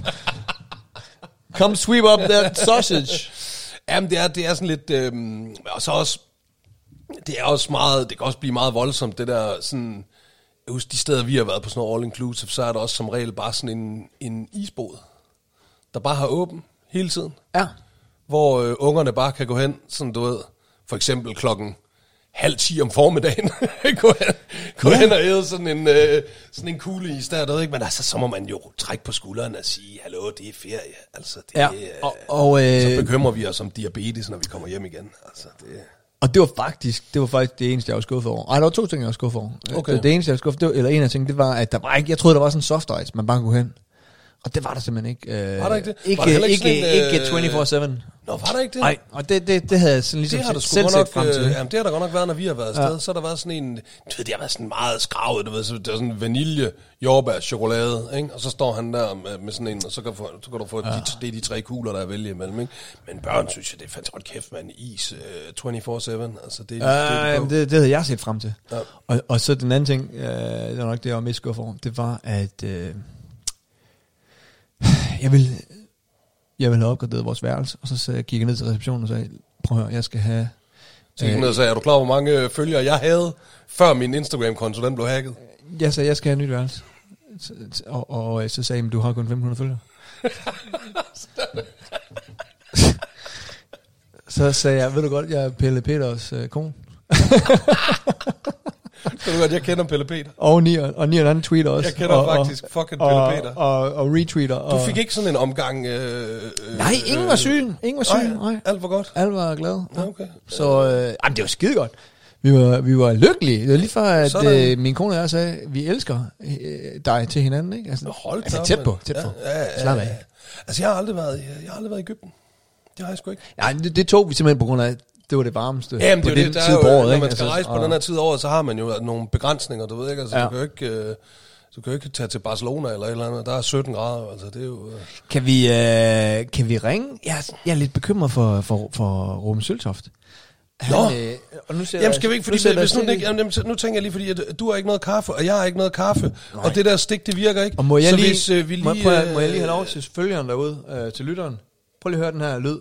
Come sweep up that sausage. Jamen, det er, det er sådan lidt, øhm, og så også, det er også meget, det kan også blive meget voldsomt, det der sådan... Jeg husker, de steder, vi har været på sådan noget all-inclusive, så er der også som regel bare sådan en, en isbåd, der bare har åben hele tiden. Ja. Hvor øh, ungerne bare kan gå hen, sådan du ved, for eksempel klokken halv ti om formiddagen, gå hen, gå hen og æde sådan en, øh, sådan en kugle is der, ikke? Men altså, så må man jo trække på skulderen og sige, hallo, det er ferie. Altså, det, ja, og, og, øh, så bekymrer vi os om diabetes, når vi kommer hjem igen. Altså, det... Og det var faktisk, det var faktisk det eneste, jeg var skuffet over. Ej, der var to ting, jeg var skuffet over. Okay. Det, det eneste, jeg var skuffet, det var, eller en af tingene, det var, at der var ikke, jeg troede, der var sådan en soft ice, man bare kunne hen. Og det var der simpelthen ikke. Øh, var der ikke det? Ikke, ikke, ikke, ikke, ikke tyve-fire syv. Nå, var der ikke det? Nej, og det, det, det havde jeg sådan ligesom det har der selv nok, set frem til. Øh, jamen, det har der godt nok været, når vi har været afsted. Ja. Så har der været sådan en, du ved, det har været sådan meget skravet, du ved, så der er sådan vanilje, jordbær, chokolade, ikke? Og så står han der med, med sådan en, og så kan, få, så kan du få, ja. de, det er de tre kugler, der er vælge imellem, ikke? Men børn synes jeg, det er fandt hold kæft, man, is uh, tyve-fire syv, altså det, ja, det, det, det, det havde jeg set frem til. Ja. Og, og så den anden ting, øh, det var nok det, jeg var mest skuffet over, det var, at øh, jeg ville... Jeg ville have opgraderet vores værelse, og så sagde jeg, gik jeg ned til receptionen og sagde, prøv at høre, jeg skal have... Så gik øh, ned og sagde, er du klar, hvor mange følgere jeg havde, før min Instagram-konto, den blev hacket? Jeg sagde, jeg skal have et nyt værelse. Og, og, og så sagde jeg, du har kun fem hundrede følgere. Så sagde jeg, ved du godt, jeg er Pelle Peters øh, kone. Så du godt, jeg kender Pelle Peter. Og Nier, og Nier en anden tweeter også. Jeg kender og, faktisk og, fucking og, Pelle Peter. Og, og, og retweeter. Og du fik ikke sådan en omgang... Øh, øh, nej, ingen var syg. Ingen var syg. Nej, nej. alt var godt. Alt var glad. Ja, okay. Så øh, jamen, det var skide godt. Vi var, vi var lykkelige. Det var lige før, at øh, min kone og jeg sagde, vi elsker øh, dig til hinanden. Ikke? Altså, Hold altså tæt på. Tæt på. Ja, ja, ja, Slap af. Altså, jeg har aldrig været, jeg har aldrig været i Egypten. Det har jeg sgu ikke. Nej, det, det tog vi simpelthen på grund af... Det var det varmeste. Jamen, det er det, der er jo, året, når ikke? man skal altså, rejse på og... den her tid af året, så har man jo nogle begrænsninger, du ved ikke, altså, ja. du kan jo ikke, øh, du kan jo ikke tage til Barcelona eller et eller andet, der er sytten grader, altså, det er jo... Øh... Kan vi, øh, kan vi ringe? Jeg er, jeg er lidt bekymret for, for, for Ruben Søltoft. Nå, øh, og nu jamen skal vi ikke, fordi nu, hvis nu, ikke, jamen, nu tænker jeg lige, fordi at du har ikke noget kaffe, og jeg har ikke noget kaffe, nej. Og det der stik, det virker ikke. Og må jeg, så lige, hvis, øh, vi lige, må, jeg, må jeg lige have lov til følgeren derude, øh, til lytteren? Prøv lige at høre den her lyd.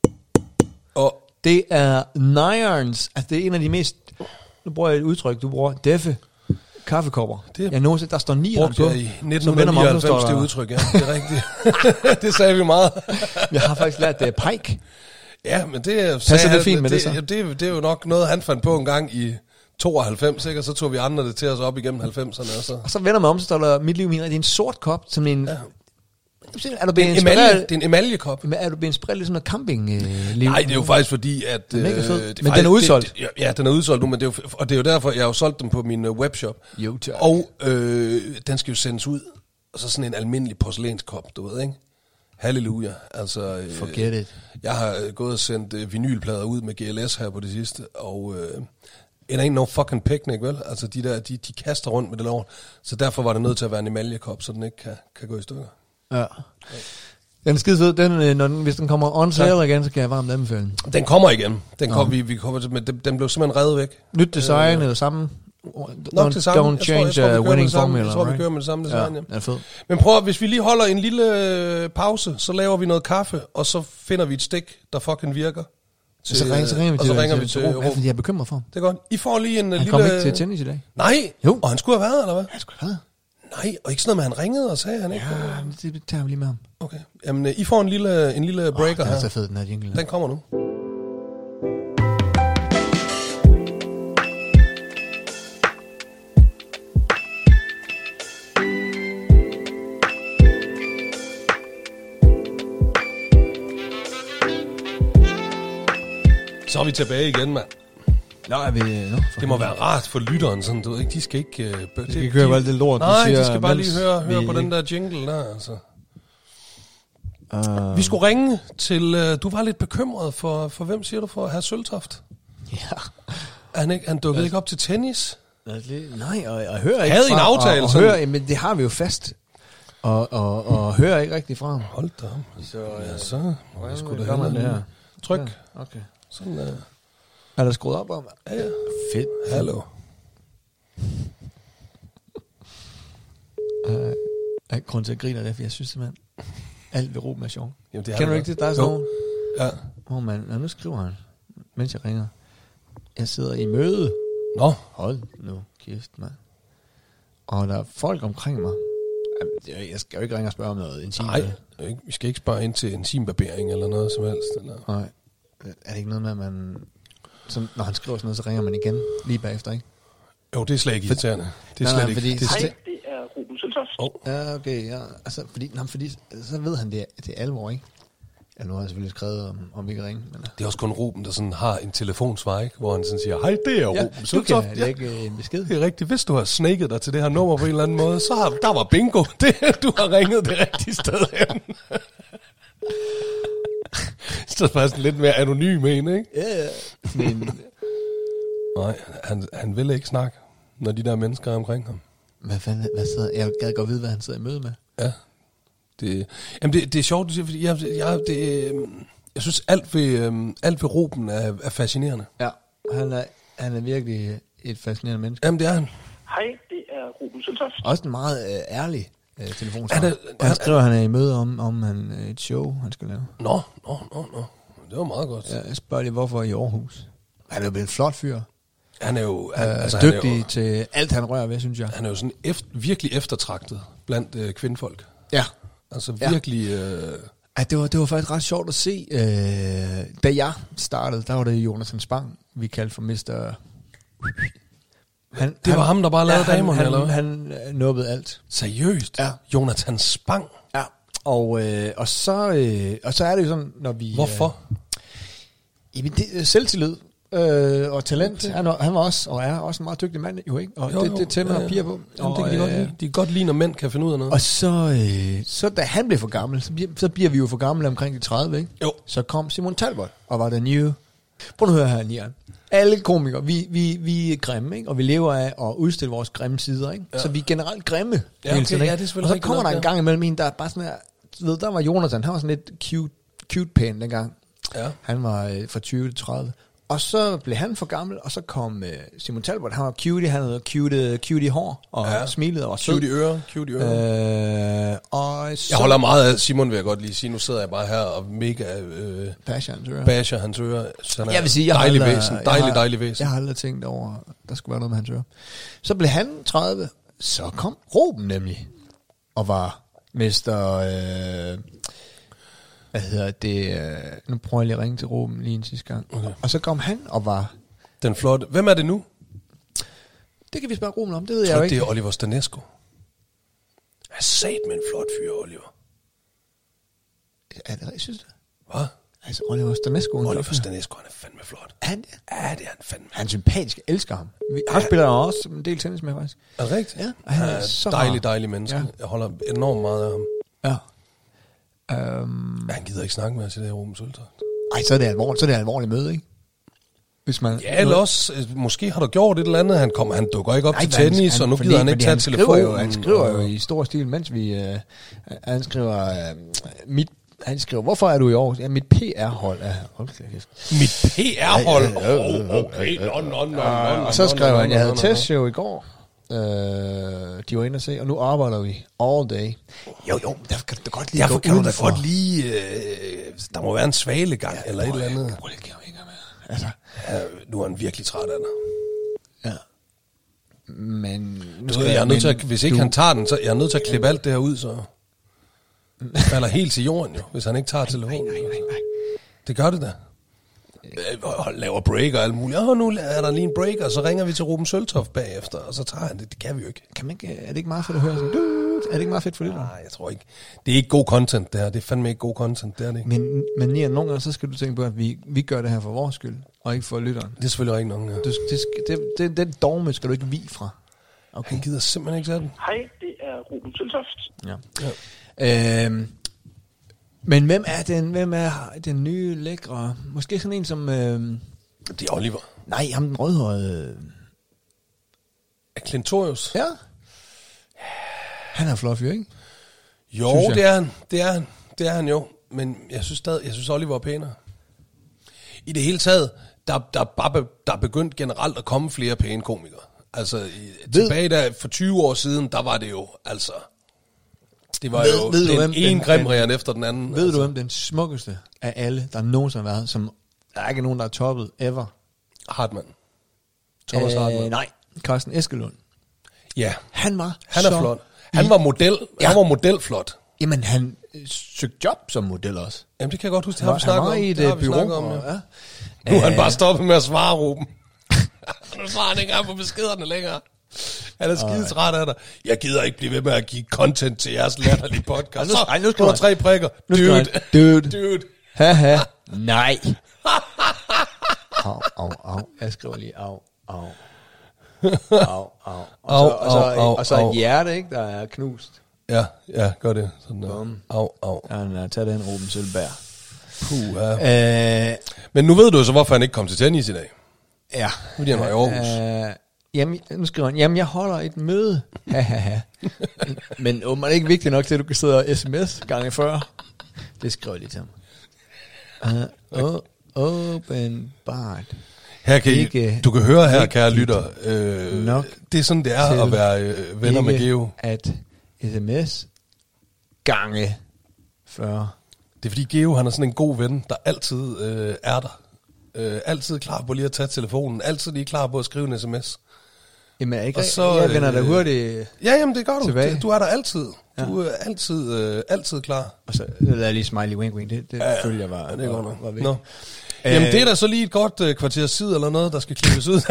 Og det er Nirons, altså det er en af de mest, nu bruger jeg et udtryk, du bruger, deffe kaffekopper. Det jeg nu der står Nirons på. I nitten nioghalvfems, det udtryk, ja, det er rigtigt. Det sagde vi meget. Jeg har faktisk lært, det er Pike. Ja, men det passer det fint med det, det så? Det, det, det er jo nok noget, han fandt på en gang i tooghalvfems, ikke? Og så tog vi andre det til os op igennem halvfemserne. Og så, og så vender man om, så står der, mit liv min, det er en sort kop, som en... Ja. Er du blevet inspireret? Det er en emaljekop. Er du blevet inspireret lidt sådan noget campingliv? Nej, det er jo faktisk fordi, at... Den er øh, det men faktisk, den er udsolgt. Det, ja, den er udsolgt nu, men det er jo, og det er jo derfor, jeg har jo solgt dem på min uh, webshop. Jo, tak. Og øh, den skal jo sendes ud. Og så sådan en almindelig porcelænskop, du ved, ikke? Halleluja. Altså, øh, forget it. Jeg har gået og sendt øh, vinylplader ud med G L S her på det sidste, og... Øh, it ain't no fucking picnic, vel? Altså, de der, de, de kaster rundt med det lort. Så derfor var det nødt til at være en emaljekop, så den ikke kan, kan gå i stykker. Ja. Den er skide fed. Den, når den, hvis den kommer on sale ja. igen, så kan jeg varmt anbefale den. Den kommer igen. Den, kom, vi, vi kommer til, men den, den blev simpelthen revet væk. Nyt design øh, eller samme? Nok det samme. Don't change tror, jeg tror, winning formula. Jeg tror, vi kører med det samme design. Ja, ja. Fed. Men prøv, hvis vi lige holder en lille pause, så laver vi noget kaffe, og så finder vi et stik, der fucking virker. Til, så, ringer, så ringer vi til, og så ringer til, vi til, til Ruben, fordi jeg er bekymret for ham. Det er godt. I får lige en han lille... Han kom ikke til tennis i dag. Nej, jo. Og han skulle have været, eller hvad? Han skulle have været. Nej, og ikke sådan noget med, han ringede og sagde, han ikke... Ja, det tager vi lige med ham. Okay, jamen I får en lille, en lille breaker her. Oh, den er så fed, den her jingle. Den kommer nu. Så er vi tilbage igen, mand. Nå, er vi... Nå, det må være rart for lytteren, sådan, du ved ikke, de skal ikke... Uh, de skal de, ikke høre alt det lort, nej, de siger, de skal bare lige høre, høre på den der jingle der, altså. Uh, vi skulle ringe til... Uh, du var lidt bekymret for, for hvem siger du, for herr Søltoft? Ja. Han, ikke, han dukkede ikke op til tennis? Nej, og jeg hører ikke havde fra... Havde en aftale, og, og, og hører, men det har vi jo fast. Og, og, og hører ikke rigtig fra ham. Hold da om. Så, ja, så... Hvad skulle det det her? Tryk. Ja, okay. Sådan... Uh, er der skruet op om? Ja, ja. Fedt. Hallo. Uh, jeg grund til at grine af det, for jeg synes simpelthen, alt ved Ruben er sjovt. Kan du ikke det? Der er sådan nogen. Ja. Åh oh, man, ja, nu skriver han, mens jeg ringer. Jeg sidder i møde. Nå. Hold nu, kæft, mand. Og der er folk omkring mig. Jeg skal jo ikke ringe og spørge om noget intimt. Nej, vi skal ikke spørge ind til intimbarbering eller noget som helst. Eller? Nej. Er det ikke noget med, at man... så, når han skriver sådan noget, så ringer man igen lige bagefter, ikke? Jo, det er slet ikke irriterende. Det er Nej, slet nej, ikke. fordi- Det er Hej, slet... det er Ruben Søltoft. Oh. Ja, okay, ja. Altså, fordi, nej, fordi så ved han, det er, det er alvor, ikke? Ja, nu har jeg selvfølgelig skrevet, om, om vi kan ringe. Men, Det er også kun Ruben, der sådan har en telefonsvar, ikke? Hvor han sådan siger, hej, det er ja, Ruben du Søltoft. kan det ikke en besked. Det er rigtigt. Hvis du har snaket dig til det her nummer på en eller anden måde, så har der var bingo. Det, du har ringet det rigtige sted hen. Så er faktisk lidt mere anonym en, ikke? Ja, ja. Men, Nej, han, han vil ikke snakke, når de der mennesker er omkring ham. hvad fanden, hvad sidder, jeg gad godt vide, hvad han sidder i møde med. Ja. Det, jamen det, det er sjovt, du siger, fordi jeg, jeg, det, jeg synes, alt ved, um, alt ved Ruben er, er fascinerende. Ja, han er, han er virkelig et fascinerende menneske. Jamen det er han. Hej, det er Ruben Søltoft. Også en meget øh, ærlig øh, telefonsvar. Han er- Og han skriver, at han er i møde om, om han, øh, et show, han skal lave. Nå, nå, nå, nå. Det var meget godt. Ja, jeg spørger lige, hvorfor i Aarhus? Han er jo en flot fyr. Han er jo, han, Øh, altså, dygtig han er jo, til alt, han rører ved, synes jeg. han er jo sådan efter, virkelig eftertragtet blandt øh, kvindfolk. Ja. Altså Ja. virkelig... Øh, Ja, det var, det var faktisk ret sjovt at se. Øh, da jeg startede, der var det Jonathan Spang, vi kaldte for mister Han, Det var ham, der bare lavede han, damerne, han, eller hvad? Han øh, nubbede alt. seriøst? Ja. Jonathan Spang? Ja. Og, øh, og, så, øh, og så er det jo sådan, når vi... Hvorfor? Øh, jamen, det er selvtillid øh, og talent. Okay. Han, var, han var også, og er også en meget dygtig mand, jo ikke? Og Jo, det, jo. det tænder Ja, ja, ja. piger på. Jamen, og, det kan de godt lide. De kan godt lide, når mænd kan finde ud af noget. Og så, øh, så da han blev for gammel, så bliver, så bliver vi jo for gamle omkring de tredive, ikke? Jo. Så kom Simon Talbot og var der nye. Prøv nu at høre her, Nian. Alle komikere, vi, vi, vi er grimme, ikke? Og vi lever af at udstille vores grimme sider, ikke? Ja. Så vi er generelt grimme. Ja, hele okay, tiden, ikke? ja, det er selvfølgelig og så rigtigt kommer nok, der en ja. gang imellem en, der er bare sådan her, du ved, der var Jonathan, han var sådan lidt cute, cute pæn dengang. Ja. Han var øh, fra tyve til tredive. Og så blev han for gammel, og så kom øh, Simon Talbot, han var cutie, han havde cute, cutie hår, og Ja. ja. smilede og var sød. Cute i ører, cute i ører. Øh, og så Jeg holder meget af Simon, vil jeg godt lige sige. Nu sidder jeg bare her og mega øh, Passion, tror jeg. basher hans ører. Så han er Jeg vil sige, jeg har dejlig aldrig- væsen. jeg Dejlig, har- dejlig væsen. Jeg har aldrig tænkt over, der skulle være noget med hans ører. Så blev han tredive, så kom Ruben nemlig, og var mester, øh, hvad hedder det, øh, nu prøver jeg lige at ringe til Ruben lige en sidste gang. Okay. Og så kom han og var, Den flotte. Hvem er det nu? det kan vi spørge Ruben om, det ved Jeg jeg tror, jo det ikke. er Oliver Stanesco. Jeg er sat med en flot fyr, Oliver. Er det rigtigt, synes du? Hvad? Altså, Oliver Stanesco. Oliver Stanesco, han er fandme flot. Er han det? Ja, det er han fandme. Han er sympatisk, jeg elsker ham. Vi, han spiller også en del tennis med, faktisk. Er det rigtigt? Ja, og han er Han er så dejlig, rar. dejlig menneske. Ja. Jeg holder enormt meget af ham. Ja. Øhm, Ja, han gider ikke snakke med til det her Ruben Søltoft. ej, så er det alvorligt, så er det et alvorligt møde, ikke? Hvis man, Ja, eller også, øh, måske har du gjort et eller andet. Han, kommer, han dukker ikke op Nej, til men han- tennis, og nu fordi- gider han ikke fordi tage han telefonen. Skriver jo, han skriver jo og- i stor stil, mens vi... Øh, han skriver... Øh, mit, han skriver, hvorfor er du i Aarhus? Ja, mit P R-hold er... Hold kæft. Mit P R-hold. Ja, ja, ja, ja, Oh, okay, nå, nå, nå, nå, Og så skrev han, jeg havde testshow i går. Øh, de var inde og se, og nu arbejder vi all day. Jo, jo, derfor kan du godt lige Derfor gå kan du da udenfor. godt lige... Øh, der må være en svalegang, ja, eller et eller andet. Prøv lige at give ham ikke med. Altså, Ja, nu er han virkelig træt af dig. ja. Men... Nu Du ved, jeg er nødt til at, hvis ikke du, han tager den, så jeg er nødt til at klippe alt det her ud, så det falder helt til jorden jo, hvis han ikke tager telefonen. Nej, nej, nej. Det gør det da. Øh, Og laver break og alt muligt. Åh, nu er der lige en break, og så ringer vi til Ruben Søltoft bagefter, og så tager han det. Det kan vi jo ikke. Kan man ikke, er det ikke meget fedt at høre sådan? Dude, er det ikke meget fedt for lytteren? Nej, jeg tror ikke. Det er ikke god content, det her. Det er fandme ikke god content, det er det ikke. Men, men Nia, nogle gange, så skal du tænke på, at vi, vi gør det her for vores skyld, og ikke for lytteren. Det er selvfølgelig ikke nogen, ja. Du, det, skal- det, det, den dogme skal du ikke vige fra. Okay. Han gider simpelthen ikke tage den. Hej, det er Ruben Søltoft. Ja. Ja. Øhm, men hvem er den, hvem er den nye, lækre, måske sådan en som, øhm, Det er Oliver. nej, ham den rødhårede, Er Clintorius? ja. Han er flot fyr, ikke? Jo, Synes jeg. det er han. Det er han. Det er han jo. Men jeg synes stadig, jeg synes Oliver er pænere. I det hele taget, der, der, er bare be, der er begyndt generelt at komme flere pæne komikere. Altså, i, tilbage der, for tyve år siden, der var det jo, altså... Det var Ved- jo ved du, den hvem ene den- grimrian efter den anden. Ved altså. du, hvem den smukkeste af alle, der nogensinde har været, som der er ikke nogen, der er toppet ever? Hartmann. Thomas øh, Hartmann. nej, Carsten Eskelund. Ja, Han var han er så flot. Han var model. Ja. Han var modelflot. Jamen, han, søgt job som model også. Jamen, det kan jeg godt huske. Det Han har var, vi snakket han var om. i et Det har øh, vi bureau. snakket om, ja. Og, ja. Nu har han bare stoppet med at svare, Ruben. Nu svarer han ikke engang på beskederne længere. Han er skide træt af dig. Jeg gider ikke blive ved med at give content til jeres latterlige podcast. Så, Ej, nu skal du har han- tre prikker. Nu skal Dude. han- Dude. Dude. Haha. Nej. Au, au, au. Jeg skriver lige au, au. Au, au. Og så, og så, Au, au, og så au. et hjerte, ikke, der er knust. Ja, ja, gør det. Sådan der. Bum. Au, au. Ja, han har taget den Ruben Sølberg. Puh, ja. Øh, Men nu ved du så, hvorfor han ikke kom til tennis i dag. ja. Fordi han var i Aarhus. Øh, jamen, nu skriver han, jamen jeg holder et møde. Hahaha. Men åben er det ikke vigtigt nok til, at du kan sidde og sms gange fyrre. Det skriver jeg lige til ham. Uh, oh, åbenbart. Her kan I, Ikke du kan høre her, vigtigt kære lytter. Øh, nok det er sådan, det er til at være øh, venner med ikke Geo. at sms gange fyrre. Det er fordi Geo, han er sådan en god ven, der altid øh, er der. Øh, altid klar på lige at tage telefonen. Altid lige klar på at skrive en sms. Jamen, ikke, Og så, så, jeg vender da øh, hurtigt. Ja, jamen det gør du. Tilbage. Du er der altid. Du er altid, øh, altid klar. Og så lader jeg lige smiley wink wink. Det, det Ja, ja. følger jeg var, Ja, det går var, nok. var vigtigt. Nå. Jamen det er da så lige et godt øh, kvarters tid eller noget, der skal klippes ud.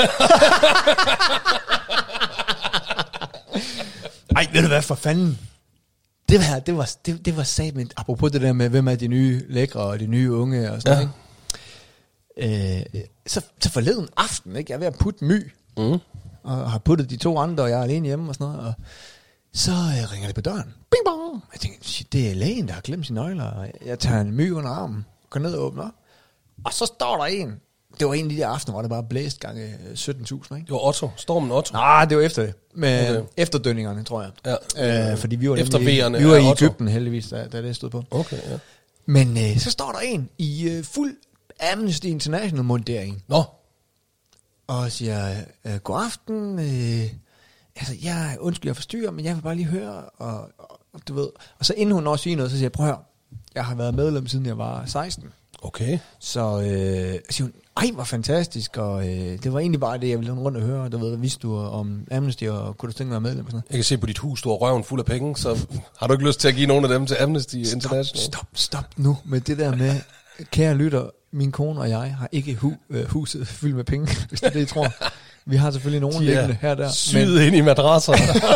Ej, ved du hvad, for fanden? Det var, det var, det, det var satme, apropos det der med, hvem er de nye lækre og de nye unge og sådan Ja. noget, ikke? Øh, så, så forleden aften, ikke? Jeg er ved at putte my, Mm. og har puttet de to andre, og jeg er alene hjemme og sådan noget, og så øh, ringer det på døren. Bing bong! Jeg tænker, shit, det er lægen, der har glemt sine nøgler, og jeg tager en my under armen, går ned og åbner, og så står der en. Det var en af de der aftener, hvor det bare blæst gange sytten tusind, ikke? Det var Otto. Stormen Otto. Nej, det var efter det. Med Okay. efterdønningerne, tror jeg. Ja. Øh, fordi vi var, Efter nemlig, V'erne vi var af i Otto. Egypten heldigvis, da, da det stod på. Okay, ja. Men øh, så står der en i øh, fuld Amnesty International mundering Nå, og siger, øh, god aften, øh, altså jeg undskyld, jeg forstyrrer, men jeg vil bare lige høre, og, og, og du ved, og så inden hun også siger noget, så siger jeg, prøv at høre, jeg har været medlem siden jeg var seksten. okay. Så øh, siger hun, ej, hvor fantastisk, og øh, det var egentlig bare det, jeg ville rundt og høre, du ved, vidste du om Amnesty, og kunne du tænke dig at være medlem og sådan noget. Jeg kan se på dit hus, du har røven fuld af penge, så har du ikke lyst til at give nogen af dem til Amnesty International? Stop, stop, stop nu med det der med, kære lytter, min kone og jeg har ikke hu, øh, huset fyldt med penge, hvis det er det, I tror. Vi har selvfølgelig nogen De liggende er her og der. syet ind i madrasser.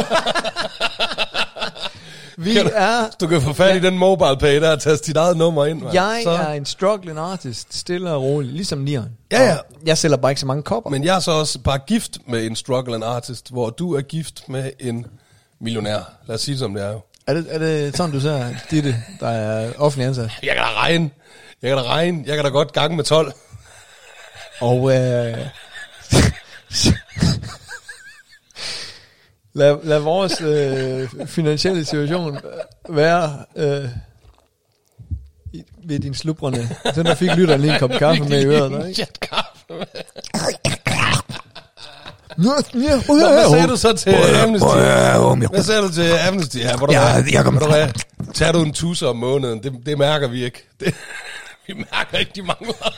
Vi er, Du kan få fat i den mobile pay der og taste dit eget nummer ind. Man. jeg så. er en struggling artist, stille og rolig, ligesom Nieren. Ja, ja. Og jeg sælger bare ikke så mange kopper. Men jeg er så også bare gift med en struggling artist, hvor du er gift med en millionær. Lad os sige det som det er jo. Er det, er det sådan, du ser Ditte, der er offentlig ansat? Jeg kan da regne. Jeg kan da regne. Jeg kan da godt gange med tolv. Og øh, lad, lad vores øh, finansielle situation være øh, i, ved din slubrende. Den der fik lytteren lige en kop kaffe med i øret. Der, ikke? Chat kaffe med. Nå, ja, Nå, hvad sagde du så til Amnesty? Hvad sagde du til Amnesty? Ja, hvor du Ja, er, jeg kommer hvor du er. Tager du en tusse om måneden? Det, det mærker vi ikke. Det, vi mærker ikke, de mangler.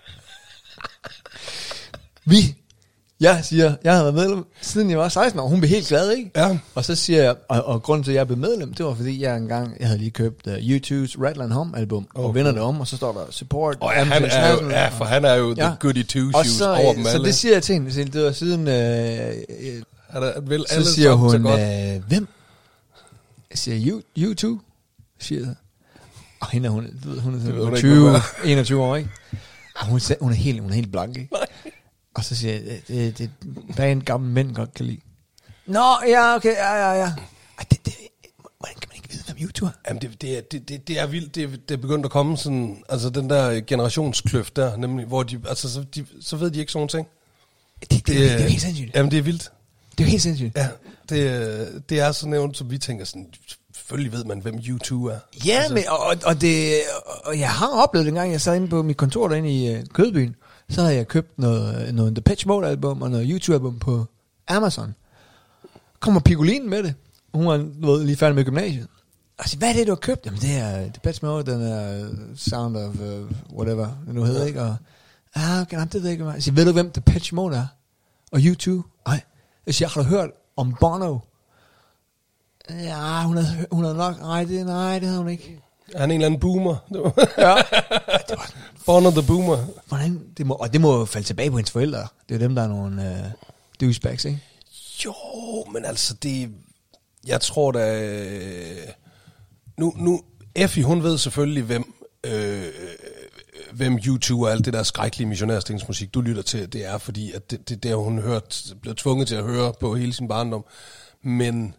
Vi, jeg siger, jeg har været medlem, siden jeg var seksten år. Hun blev helt glad, ikke? Ja. Og så siger jeg, og, og grunden til, at jeg blev medlem, det var, fordi jeg engang, jeg havde lige købt uh, U two's Rattle Home album, okay. og vender det om, og så står der support. Og ja, han er jo, ja, for han er jo Ja. the goody two Og shoes så, over dem så alle. det siger jeg til hende, det var siden, øh, øh, Han er, vil så alle siger sammen så hun, godt. øh, hvem? Jeg siger, U, U two, siger jeg. Og hende er hun, du ved, hun er ved hun sådan ikke, tyve, hvad enogtyve år, ikke? Og hun, sagde- hun, er helt, hun er helt blank, ikke? Og så siger jeg, det, det, det er en gammel mænd godt kan lide. Nå, ja, okay, ja, ja, ja. Ej, det, det, hvordan kan man ikke vide, hvem U two er? Jamen, det, det, er, det, det, det er vildt. Det, er- det er begyndt at komme sådan, altså den der generationskløft der, nemlig, hvor de, altså så, de, så ved de ikke sådan ting. Det, det, det, det, det er jo helt sindssygt. Jamen, det er vildt. Det er jo helt sindssygt. Ja, det, det er sådan nævnt, som vi tænker sådan, selvfølgelig ved man, hvem U two er. Ja, altså, men, og, og, det, og jeg har oplevet det en gang, jeg sad inde på mit kontor derinde i uh, Kødbyen, så havde jeg købt noget, noget Depeche Mode album og noget U two album på Amazon. Kommer Piccolinen med det. Hun var noget, lige færdig med gymnasiet. Og jeg siger, hvad er det, du har købt? Jamen, det er Depeche Mode, den er Sound of uh, whatever, det nu hedder, ikke? Og, ah, okay, det ved jeg ikke. Jeg siger, ved du, hvem Depeche Mode er? Og U two? Nej. Jeg siger, har du hørt om Bono? Ja, hun havde, hun havde nok... Nej, det, nej, det havde hun ikke. Er han en eller anden boomer? Ja. Det var, Born of the boomer. hvordan, det må, og det må jo falde tilbage på hendes forældre. Det er dem, der er nogle øh, douchebags, ikke? Jo, men altså det... Jeg tror da... Øh, nu, nu, Effie, hun ved selvfølgelig, hvem... Øh, hvem YouTube og alt det der skrækkelige missionærstingsmusik, du lytter til, det er, fordi at det, det der, hun hørt, blev tvunget til at høre på hele sin barndom. Men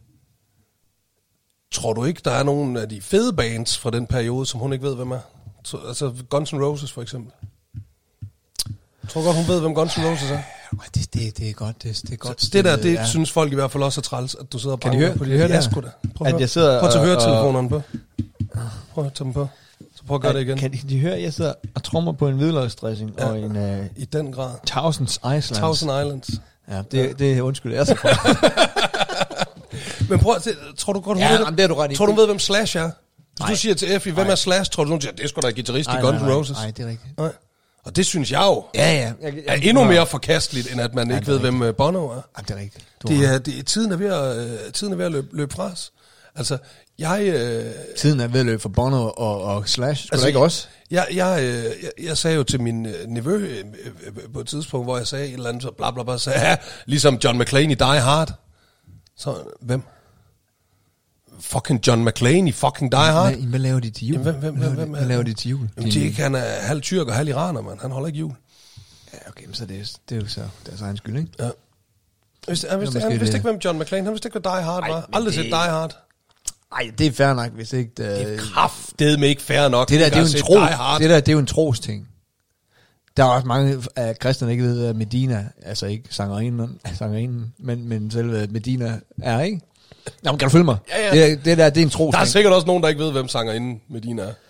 tror du ikke, der er nogen af de fede bands fra den periode, som hun ikke ved, hvem er? Så, altså Guns N' Roses for eksempel. Jeg tror godt, hun ved, hvem Guns N' Roses er. Det, det, det er godt. Det, det er godt. Så det der, det ja. synes folk i hvert fald også er træls, at du sidder og kan de høre, på det. Kan de høre ja, sgu da. Prøv at, at jeg sidder prøv at tage og, høretelefonerne på. Prøv at tage dem på. Så prøv at gøre det igen. Kan de, de høre, at jeg sidder og trommer på en hvidløgsdressing Ja, og en uh, i den grad. Thousands Islands. Thousand Islands. Ja, det, det undskylder jeg så for. Men prøv at se, tror du godt, hun Ja, ved, jamen, det er du ret i. tror du ved, hvem Slash er? Hvis Nej. du siger til Effie, hvem Nej. er Slash, tror du, hun siger, det er sgu da guitarist i Nej, Guns N' nej, Roses. Nej, det er rigtigt. Nej. Og det synes jeg jo Ja, ja. Jeg, jeg, er endnu mere forkasteligt, end at man Ja, ikke det er ved, hvem uh, Bono er. Ja, det er rigtigt. Du Det har- er, det er, tiden er ved at, uh, tiden er ved at løbe, løbe fra os. Altså, jeg... Uh, Tiden er ved at løbe for Bono og, og Slash. Skulle Altså, altså, ikke også? Jeg, jeg, øh, jeg, jeg sagde jo til min øh, nevø øh, øh, på et tidspunkt, hvor jeg sagde et eller andet, så bla bla bla, sagde, ja, ligesom John McClane i Die Hard. Så, hvem? Fucking John McClane i fucking Die Hard? Hvad, hvad laver de til jul? Jamen, hvem- hvem- hvad, laver hvem- de- hvem er hvad laver det? de til jul? Jamen, det er ikke, han er halv tyrk og halv iraner, mand. Han holder ikke jul. Ja, okay, men så det, er- det er jo så deres egen skyld, ikke? Ja. Han vidste, han vidste, Nå, han måske vidste det- ikke, hvem John McClane, han vidste ikke, hvad Die Hard Ej, var. men Aldrig det- set Die Hard. Nej, det er fair nok, hvis ikke... Det, Det er kraftedeme ikke fair nok. det der, ikke det er jo at en se tro, Die Hard. det der, det er jo en tros ting. Der er også mange af kristne, ikke ved, at Medina, altså ikke sangerinden, sangerinden men, men selve Medina er, ikke? Nå, men kan du følge mig? Ja, ja. Det, det der, det er en tros Der er ting. sikkert også nogen, der ikke ved, hvem sangerinden Medina er.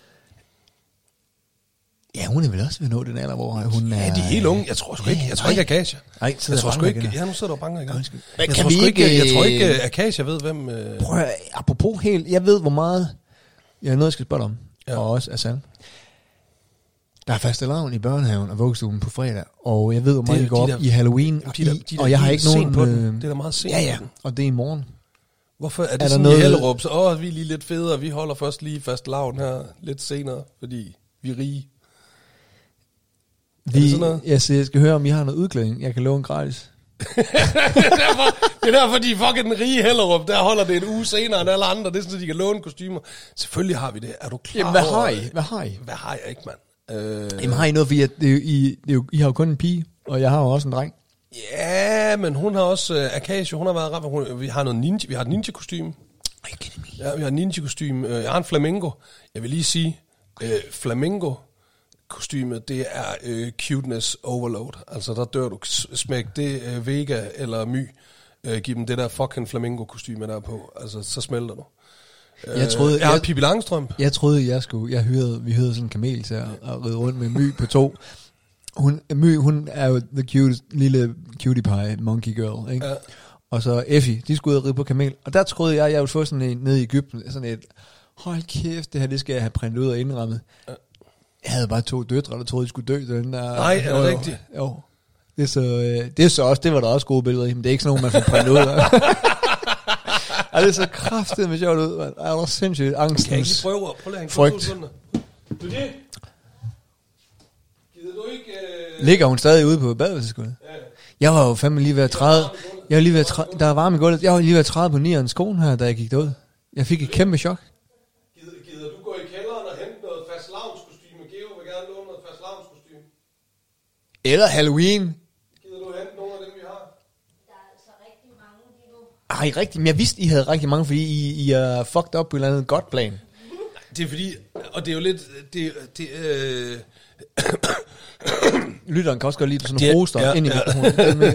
Ja, hun er vel også ved at nå den alder, hvor hun er... Ja, de er helt unge. Jeg tror sgu ikke, jeg tror Nej. ikke Akasia. Nej, så Jeg der tror sgu banker ikke, igen. ja, nu sidder du og banker igen. Undskyld. Jeg, Men tror kan sgu vi ikke, ikke, jeg tror øh, ikke, Akasia ved, hvem... Øh... Prøv at, apropos helt, jeg ved, hvor meget... Jeg har noget, jeg skal spørge dig om. Ja. Ja. Og også Asal. Der er fastelavn i børnehaven og vuggestuen på fredag. Og jeg ved, hvor meget Det er I går de op der- i Halloween. Jamen, de der- i, de der- og jeg de har er ikke sent nogen... på den. øh, Det er da meget sent Ja, på ja. den. Og det er i morgen. Hvorfor er det Er der sådan noget- i Hellerup? Så, åh, vi er lige lidt federe. Vi holder først lige fast lavn her lidt senere, fordi vi er rige. Vi, det sådan noget? jeg, siger, jeg skal høre, om I har noget udklædning. Jeg kan love en gratis. det, er derfor, det er derfor, de fucking rige Hellerup, der holder det en uge senere end alle andre. Det er sådan, at de kan låne kostymer. Selvfølgelig har vi det. Er du klar Jamen, hvad over- har I? Hvad har I? Hvad har jeg ikke, mand? Øh, Jamen, har I noget? Fordi at det, er jo- I, det er jo, I har jo kun en pige, og jeg har jo også en dreng. ja, men hun har også... Uh, Akasia, hun har været ret... Hun, vi har noget ninja, vi har et ninja-kostyme. Ja, vi har et ninja-kostyme. Uh, jeg har en flamingo. Jeg vil lige sige, uh, flamingo-kostymet, det er uh, cuteness overload. Altså, der dør du. S- Smæk det uh, Vega eller My. Uh, giv dem det der fucking flamingo-kostyme der på. Altså, så smelter du. Jeg troede, jeg har jeg, Pippi Langstrømpe. jeg troede, jeg skulle... Jeg hyrede, vi hyrede sådan en kamel til at, at ride rundt med My på to. Hun, My, hun er jo the cutest, lille cutie pie monkey girl, ikke? Ja. Og så Effie, de skulle ud og ride på kamel. Og der troede jeg, jeg ville få sådan en nede i Egypten, sådan et, hold kæft, det her, det skal jeg have printet ud og indrammet. Ja. Jeg havde bare to døtre, der troede, de skulle dø. Den der, Nej, er det jo, jo. rigtigt? Jo. Det er, så, øh, det er så også, det var der også gode billeder i, men det er ikke sådan nogen, man får printet ud af. Ej, det er så kraftigt med sjovt ud, man. Ej, det var sindssygt Kan jeg ikke angstens. lige prøve at prøve at hænge Frygt. to sekunder? Du det? Gider du ikke... Øh... Ligger hun stadig ude på badeværelsesgulvet? Ja. Jeg var jo fandme lige ved at træde. Jeg var lige ved at træde, der var varme i gulvet. Jeg var lige ved at træde på nieren skoen her, da jeg gik derud. Jeg fik et kæmpe chok. Gider, gider du gå i kælderen og hente noget fast lavnskostyme? Geo vil gerne låne noget fast lavnskostyme. Eller Halloween. Gider du hente nogle af dem, vi har? Der er altså rigtig mange lige nu. Ej, rigtigt. Men jeg vidste, I havde rigtig mange, fordi I, I er fucked up på et eller andet godt plan. Det er fordi, og det er jo lidt, det, det øh... Lytteren kan også godt lide sådan Det er- nogle hoster ja, ind i ja. mikrofonen.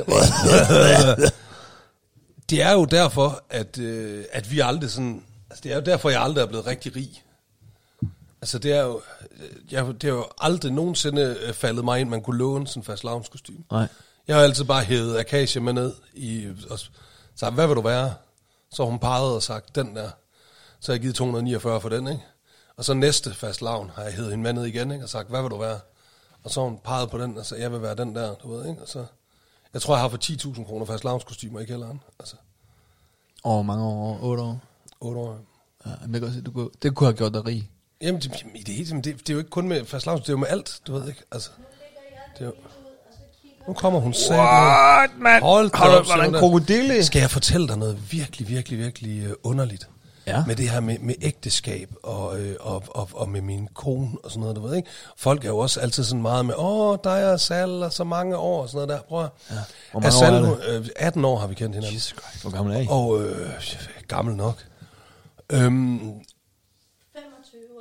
det er jo derfor, at, øh, at vi aldrig sådan, altså det er jo derfor, jeg aldrig er blevet rigtig rig. Altså det er jo, jeg, det er jo aldrig nogensinde øh, faldet mig ind, man kunne låne sådan en fast lavnskostyme. Nej. Jeg har altid bare hævet Akasia med ned i, og sagt, hvad vil du være? Så har hun peget og sagt, den der. Så har jeg givet to hundrede niogfyrre for den, ikke? Og så næste fast lavn har jeg hævet hende med ned igen, ikke? Og sagt, hvad vil du være? Og så har hun peget på den, og så jeg vil være den der, du ved, ikke? Og så, jeg tror, jeg har for ti tusind kroner fast lavnskostymer i kælderen. Altså, Over mange år, otte år. otte år. Ja, men det, kan også, du kunne, det kunne have gjort dig rig. Jamen, det, det, det, det, det er jo ikke kun med fastelavn, det er jo med alt, du ved ikke. Altså, det er jo, nu kommer hun selv. What, man? Hold da Har op, du, var der en Simon. krokodille? Skal jeg fortælle dig noget virkelig, virkelig, virkelig uh, underligt? Ja. Med det her med, med ægteskab og, øh, og, og, og med min kone og sådan noget, du ved ikke? Folk er jo også altid sådan meget med, åh, dig og Sal og så mange år og sådan noget der. Prøv at Ja. Hvor mange Sal, år er det? øh, atten år har vi kendt hinanden. Jesus Christ, hvor gammel er I? Og øh, gammel nok. Øhm, femogtyve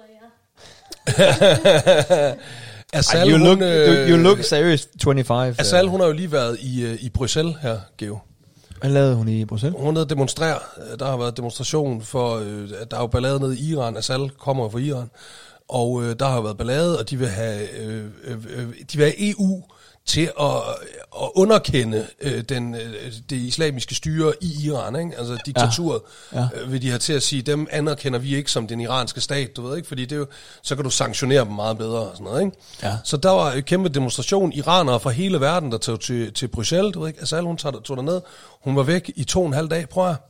er jeg. Asal, you, hun, look, øh, you look serious, toogtyve. Asal, hun har jo lige været i, øh, i Bruxelles her, Geo. Hvad lavede hun i Bruxelles? Hun havde demonstreret. Der har været demonstration for, øh, der er jo ballade nede i Iran. Asal kommer fra Iran. Og øh, der har jo været ballade, og de vil have, øh, øh, de vil have E U til at, at underkende øh, den, øh, det islamiske styre i Iran, ikke? Altså diktaturet, Ja. Ja. Øh, vil de have til at sige, dem anerkender vi ikke som den iranske stat, du ved ikke, fordi det er jo, så kan du sanktionere dem meget bedre og sådan noget, ikke? Ja. Så der var en kæmpe demonstration, iranere fra hele verden, der tog til, til Bruxelles, du ved ikke, Asal, hun tog, tog derned, hun var væk i to og en halv dag, prøv at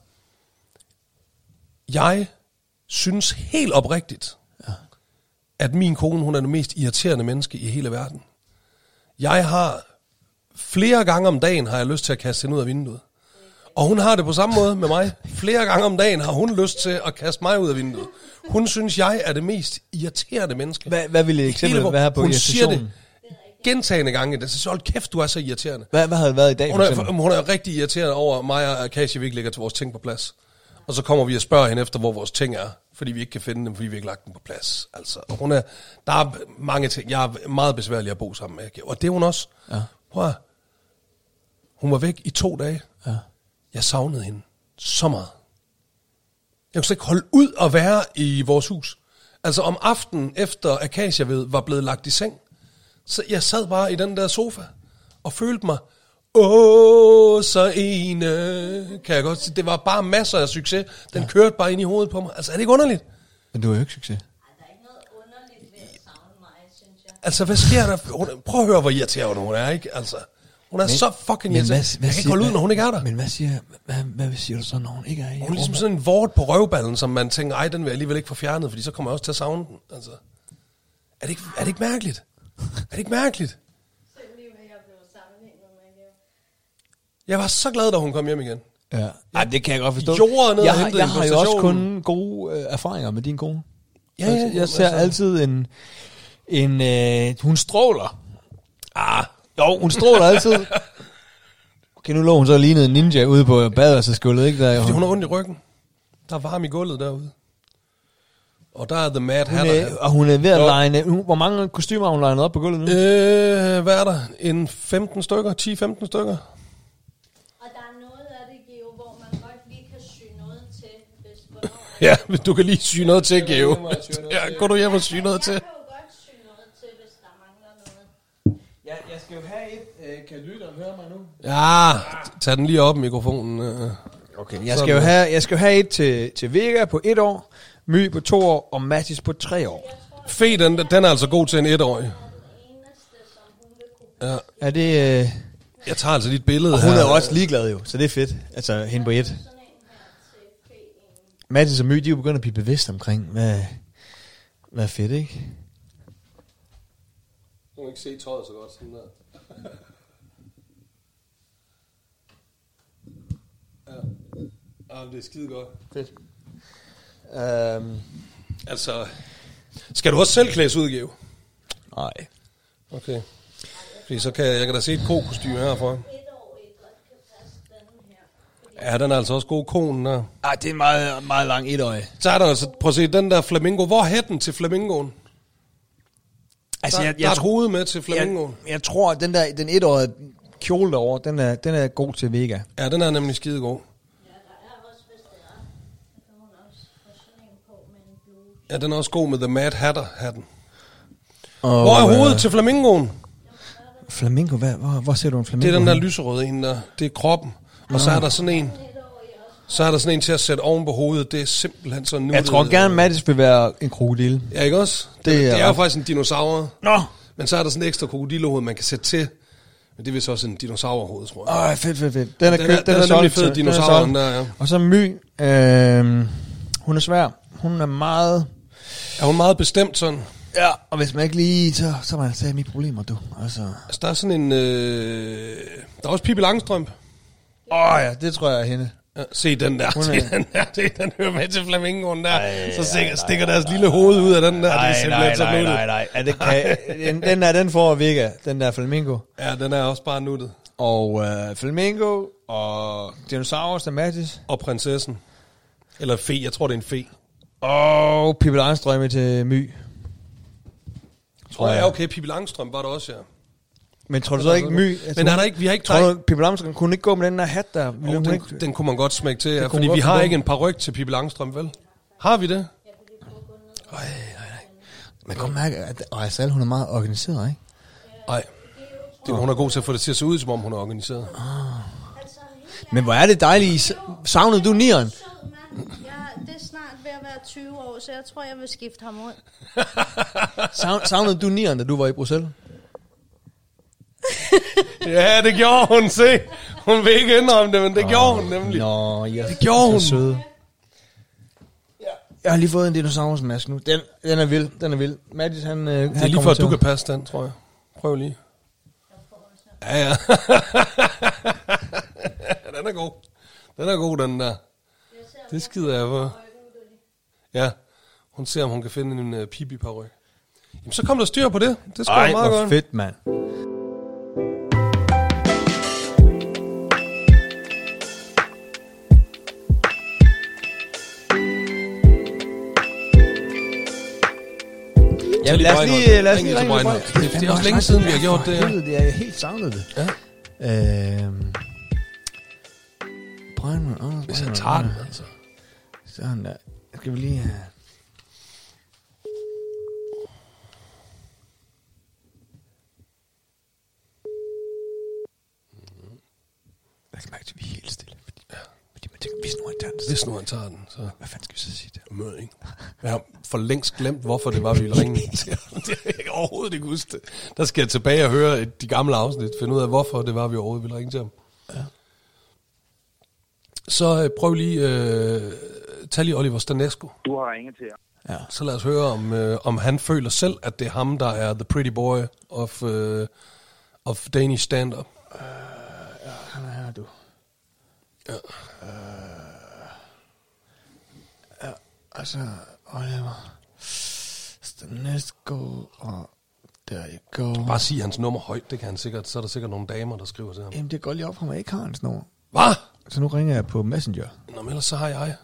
jeg synes helt oprigtigt, ja. at min kone, hun er det mest irriterende menneske i hele verden. Jeg har flere gange om dagen, har jeg lyst til at kaste hende ud af vinduet. Og hun har det på samme måde med mig. Flere gange om dagen har hun lyst til at kaste mig ud af vinduet. Hun synes, jeg er det mest irriterende menneske. Hvad, hvad ville et eksempel være på hun siger det irritationen? gentagende gange. Det så hold kæft, du er så irriterende. Hvad, hvad havde det været i dag? Hun er, hun er rigtig irriterende over mig og Kasia, vi ikke lægger til vores ting på plads. Og så kommer vi og spørger hende efter, hvor vores ting er, fordi vi ikke kan finde dem, fordi vi ikke har lagt dem på plads. Altså, og hun er, der er mange ting, jeg er meget besværlig at bo sammen med. Og det er hun også. Ja. Prøv at, hun var væk i to dage. Ja. Jeg savnede hende så meget. Jeg kunne slet ikke holde ud at være i vores hus. Altså om aftenen efter Akasia ved var blevet lagt i seng, så jeg sad bare i den der sofa og følte mig, åh, så ene, kan jeg godt sige. Det var bare masser af succes. Den ja. kørte bare ind i hovedet på mig. Altså er det ikke underligt? Men du har jo ikke succes. Der er ikke noget underligt ved at savne mig, synes jeg. Altså hvad sker der? Hun- Prøv at høre, hvor irriterende hun er, ikke? Altså, hun er men, så fucking men irriterende. hvad- hvad Jeg kan ikke siger- holde ud, når hun ikke er der. Men hvad siger, hvad, hvad siger du så, når hun ikke er i? Hun er ligesom sådan en vort på røvballen, som man tænker, ej, den vil jeg alligevel ikke få fjernet, fordi så kommer jeg også til at savne den. Altså, er det ikke, er det ikke mærkeligt? Er det ikke mærkeligt? Selv lige med, at jeg blev sammenlignet med det. Jeg var så glad, da hun kom hjem igen. Ja. Ej, det kan jeg godt forstå. Jorden ned og jeg, har, hentede jeg en har jo også station. kun gode øh, erfaringer med din kone. Ja, ja, jeg, jeg ser altså. altid en... en øh, hun stråler. Ah, jo, hun stråler altid. Okay, nu lå hun så lignede en ninja ude på badersgulvet, ikke? Der, Fordi hun har ondt i ryggen. Der er varme i gulvet derude. Og der er The Mad hun Hatter. er, og hun er ved at Jo. line... Hun, hvor mange kostymer har hun legnet op på gulvet nu? Øh, hvad er der? En femten stykker? ti femten stykker? Og der er noget af det, Geo, hvor man godt lige kan sy noget til, hvis hvornår... Ja, men du kan lige sy noget til, Geo. Ja, går du hjem og sy noget til? Jeg kan jo godt sy noget til, hvis der mangler noget. Ja, jeg skal jo have et... Øh, kan lytteren høre mig nu? Ja, tag den lige op, mikrofonen. øh. Okay, jeg skal jo have, jeg skal jo have et til, til Vega på et år, My på to år og Mattis på tre år. Fe, den, den er altså god til en etårig. Ja. Er det... Øh, Jeg tager altså dit billede og her. hun er jo også ligeglad jo, så det er fedt. Altså, hende på et. Mattis og My, de er jo begyndt at blive bevidst omkring, hvad, hvad er fedt, ikke? Du kan ikke se tøjet så godt sådan der. Ja. Ja, det er skide godt. Fedt. Um, Altså, skal du også selv klædes ud, Geo? nej. Okay. Fordi så kan jeg, jeg kan da se et ko-kostyme herfra. Et år i godt kan passe den her. Ja, den er altså også god, konen der. Ej, det er en meget, meget lang etårig. Så er der altså, prøv at se, den der flamingo. Hvor er hætten til flamingoen? Altså, Der, jeg, der jeg, er et tror, hoved med til flamingoen. jeg, jeg tror, at den der, den etårige kjole derovre, den er, den er god til Vega. Ja, den er nemlig skide god. Ja, der er også, hvis det er. Så kan hun også få sådan en på med en bluse. Ja, den er også god med The Mad Hatter-hatten. Og, Hvor er hovedet øh, til flamingoen? Flamingo, hvad, hvor, hvor ser du en flamingo? Det er den der henne? lyserøde en der. Det er kroppen. Og så er der sådan en. Så er der sådan en til at sætte oven på hovedet. Det er simpelthen sådan nu. Jeg tror gerne, Mattis vil være en krokodille. Ja, ikke også? Det, Det det, er det er jo ret. faktisk en dinosaur. Nå! Men så er der sådan en ekstra krokodillehoved, man kan sætte til. Men det er vist også en dinosaurhoved, tror jeg. Åh, fedt, fedt, fedt. Den er, Den købt, er- den er nemlig solgt fed, til- den er dinosauren solgt. der, ja. Og så My, øh, hun er svær. Hun er meget... Er hun meget bestemt sådan? Ja, og hvis man ikke lige, så, så er man altså mit problemer, du. Altså. Altså, der er sådan en... Øh, der er også Pippi Langstrømpe. Åh oh, ja, det tror jeg er hende. Ja, se den der, Hun se er- den der, det, den hører med til flamingoen der. Ej, så stikker, nej, stikker nej, deres nej, lille nej, hoved ud af den der. Nej, det er nej, simpelthen så nej, nuttet. nej, nej. Ja, det kan, den, den der, den får Vega, den der flamingo. Ja, den er også bare nuttet. Og øh, flamingo, og dinosaurus, der Mattis. Og prinsessen. Eller fe, jeg tror det er en fe. Og Pippi Langstrømpe til My. Tror jeg, ja, okay, Pippi Langstrømpe var der også, ja. Men tror du så ikke My? Altså, Men er der ikke, vi har ikke... tror du, Pippi Langstrømpe kunne ikke gå med den der hat der? Oh, Ville hun den, ikke? den kunne man godt smække til, ja, kunne fordi man vi godt har få ikke på. en paryk til Pippi Langstrømpe, vel? Har vi det? Ej, nej, nej. Man kan godt mærke, at Arsal, hun er meget organiseret, ikke? Nej. Det, hun er god til at få det til at se ud, som om hun er organiseret. Men hvor er det dejligt. Savnede du nieren? Sød mand. Ja, det er snart ved at være tyve år, så jeg tror, jeg vil skifte ham ud. Savn- Savnede du nieren, da du var i Bruxelles? Ja, det gjorde hun, se. Hun vil ikke indrømme det, men det oh, gjorde hun nemlig. Nå, ja. Det gjorde hun. Så søde. Jeg har lige fået en dinosaurusmaske nu. Den, den er vild, den er vild. Mattis, han, øh, Det er lige for, at du kan passe den, tror jeg. Prøv lige. Ja, ja. Den er god. Den er god, den der. Det skider jeg på. Ja, hun ser, om hun kan finde en uh, Pippi-paryk. Jamen, så kom der styr på det. Det skal Ej, meget hvor godt. fedt, mand. Ja, lad os lige, lad os lige ringe til Breinholt. Det, det er også længe siden, vi har gjort det. Helvede, det er helt savnet det. Ja. Øhm. Breinholt, åh, Hvis jeg Breinholt, tager den, åh. altså. Sådan der. Skal vi lige have... Jeg kan mærke, at vi er helt stille. Fordi, ja. fordi man tænker, hvis nu han tager den, så... Hvis nu han tager den, så... Hvad fanden skal vi så sige der? Mød, ikke? Jeg har for længst glemt, hvorfor det var, vi ville ringe. Det har jeg overhovedet ikke huske det. Der skal jeg tilbage og høre et, de gamle afsnit, finde ud af, hvorfor det var, vi overhovedet ville ringe til ham. Ja. Så øh, prøv lige, øh, tag lige Oliver Stanescu. Du har ringet til jer. Ja. Så lad os høre, om, øh, om han føler selv, at det er ham, der er the pretty boy of, øh, of Danish stand-up. Uh, ja, han er her, du. Ja. Uh, ja, altså, Oliver Stanescu, og der you go. Bare sig hans nummer højt, det kan han sikkert. Så er der sikkert nogle damer, der skriver til ham. Jamen, det går lige op for mig, jeg ikke har hans nummer. Hvad? Så nu ringer jeg på Messenger. Nå, men ellers så har jeg.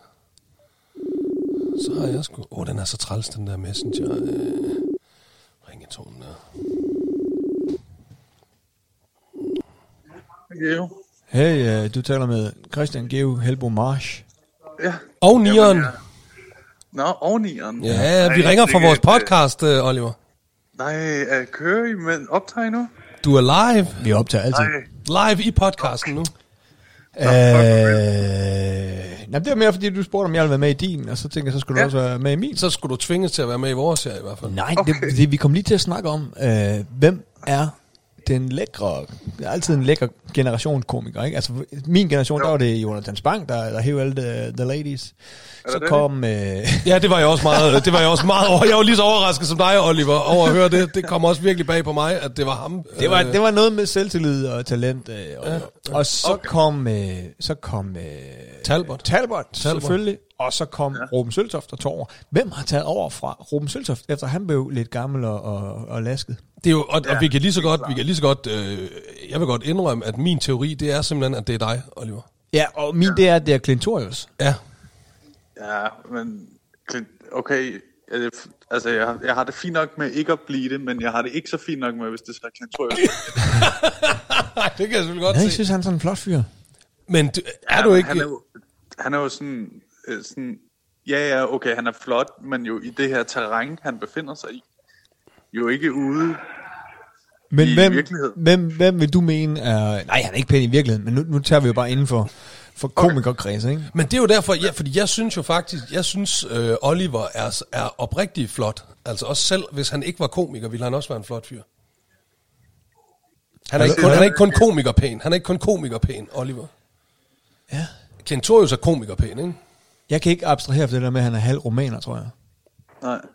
Så har jeg sgu... Åh, oh, den er så træls, den der Messenger. Øh, ringetonen der. Geo. Hey, uh, du taler med Christian Geo Helbo Marsch. Ja. Og nieren. Jamen, ja. Nå, og nieren. Ja, vi Nej, ringer fra det- vores podcast, uh, Oliver. Nej, er kører I med optag nu? Du er live. Vi optager altid. Nej. Live i podcasten nu. Øh, nej, det er mere, fordi du spurgte, om jeg ville være med i din, og så tænker jeg, så skulle du Ja. også være med i min. Så skulle du tvinges til at være med i vores her i hvert fald. Nej, Okay. det, det, vi kom lige til at snakke om, øh, hvem er den lækre, det er altid en lækker generationskomiker, ikke? Altså, min generation, Jo. der var det Jonathan Spang, der, der hævde alle the, the ladies. Så det kom... Øh, Ja, det var jeg også meget, det var jeg også meget over. Jeg var lige så overrasket som dig, Oliver, over at høre det. Det kom også virkelig bag på mig, at det var ham. det, var, Øh, det var noget med selvtillid og talent. Øh, og, Ja. og så Okay. kom... Øh, så kom øh, Talbot. Talbot, Talbot. selvfølgelig. Og så kom ja. Ruben Søltoft og tog over. Hvem har taget over fra Ruben Søltoft, efter han blev lidt gammel og, og, og lasket? Det er jo, og, Ja, og vi kan lige så godt, vi kan lige så godt, øh, jeg vil godt indrømme, at min teori, det er simpelthen, at det er dig, Oliver. Ja, og min det er, det er Clintorius. Ja. Ja, men... Okay, jeg- altså jeg, jeg har det fint nok med ikke at blive det, men jeg har det ikke så fint nok med, hvis det så er Clintorius. Det kan jeg selvfølgelig godt Ja, se. jeg synes, han er sådan en flot fyr. Men du, er Ja, du men ikke... Han er jo, han er jo sådan, øh, sådan... Ja, ja, okay, han er flot, men jo i det her terræn, han befinder sig i. Jo ikke ude... Men I hvem, virkeligheden. hvem, hvem vil du mene er... Nej, han er ikke pæn i virkeligheden, men nu, nu tager vi jo bare inden for, for komikerkreds, ikke? Men det er jo derfor, ja, fordi jeg synes jo faktisk, jeg synes øh, Oliver er, er oprigtig flot. Altså også selv, hvis han ikke var komiker, ville han også være en flot fyr. Han er, ikke kun, han er ikke kun komikerpæn. Han er ikke kun komikerpæn, Oliver. Ja. Clintorius er komikerpæn, ikke? Jeg kan ikke abstrahere for det der med, at han er halv romaner, tror jeg. Nej.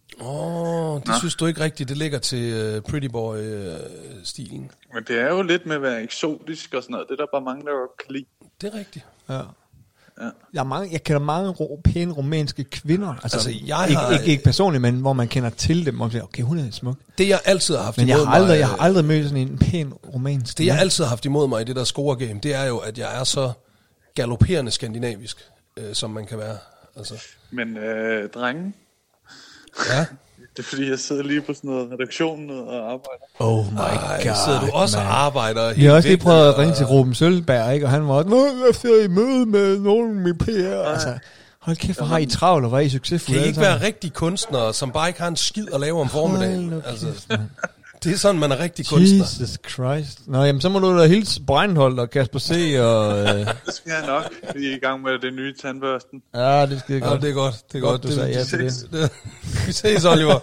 Åh, oh, det Nå. synes du ikke rigtigt, det ligger til uh, Pretty Boy-stilen. Men det er jo lidt med at være eksotisk og sådan noget. Det er der bare mange, der kan lide. Det er rigtigt. Ja. Ja. Jeg, er mange, jeg kender mange ro, pæne rumænske kvinder. Altså, altså jeg ikke, har, ikke, ikke personligt, men hvor man kender til dem. Og siger, okay, hun er smuk. Det jeg altid har haft men imod jeg har aldrig, mig... jeg har aldrig mødt sådan en pæn rumænsk. Det jeg altid har haft imod mig i det der score-game, det er jo, at jeg er så galopperende skandinavisk, øh, som man kan være. Altså. Men øh, drenge... Ja. Det er fordi, jeg sidder lige på sådan noget redaktion og arbejder. Oh my Ej, god, sidder du også man. og arbejder? Vi har også lige prøvet at ringe til Ruben Sølberg, ikke? Og han var, nå, jeg ser i møde med nogen med P R. Altså, hold kæft, hvor har I travlt, og hvor er I succesfulde. Kan I ikke være rigtige kunstnere, som bare ikke har en skid at lave om formiddagen? Altså, det er sådan, man er rigtig kunstner. Jesus Christ. Nå, jamen, så må du da hilse Breinholt og Kasper C. og... Øh... Det skal jeg nok. Vi er i gang med det nye tandbørsten. Ja, det skal ja, godt. det er godt. Det er godt, godt. du Det, sagde ja det, til det. det. Vi ses, Oliver.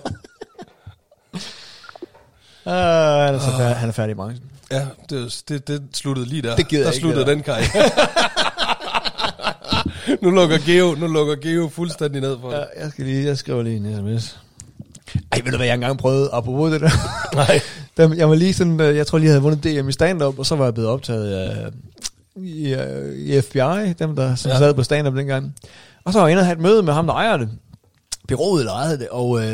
Ah, han, er så færdig, han er færdig i branchen. Ja, det, det, det sluttede lige der. Det gider der jeg ikke, sluttede det den karriere. nu lukker Geo, nu lukker Geo fuldstændig ned for det. Ja, jeg skal lige, jeg skriver lige en sms. Ej, ved du hvad, jeg engang prøvede, apropos det der. Nej. Der, jeg var lige sådan, jeg tror lige, jeg havde vundet D M i stand-up, og så var jeg blevet optaget uh, i, uh, i F B I, dem der som ja. sad på stand-up dengang. Og så var jeg inde og have et møde med ham, der ejer det. Bureauet, der ejede det, og... Uh,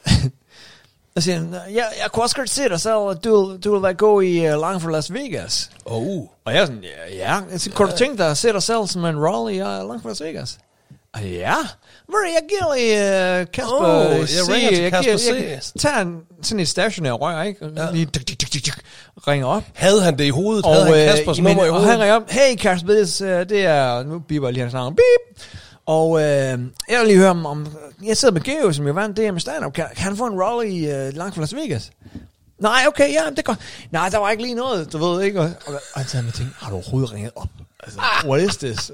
jeg siger, ja, jeg kunne også godt se dig, så du vil, du vil like, gå i uh, langt fra Las Vegas. Oh. Og jeg er sådan, ja, ja. Jeg siger, kunne du tænke dig at se dig selv som en rolle i uh, langt fra Las Vegas? Og ja. Hvor jeg giver lige uh, Kasper oh, jeg C. ringer til Jeg, Kasper jeg, C. jeg, jeg tager en, sådan et stationær rør, ikke? Og Ja. lige tuk, tuk, tuk, tuk, tuk, ringer op. Havde han det i hovedet? Og, Havde han øh, Kaspers jamen, nummer i og hovedet? han ringer op, hey Kasper, det er, det er nu biber jeg lige hans navn, beep. Og øh, jeg vil lige høre om, om, jeg sidder med Geo, som jeg vandt D M i stand-up, kan, kan han få en rolle i uh, langt fra Las Vegas? Nej, okay, ja, det går. Nej, der var ikke lige noget, du ved ikke. Og, og, og han sagde, jeg tænkte, har du overhovedet ringet op? Altså, what is this?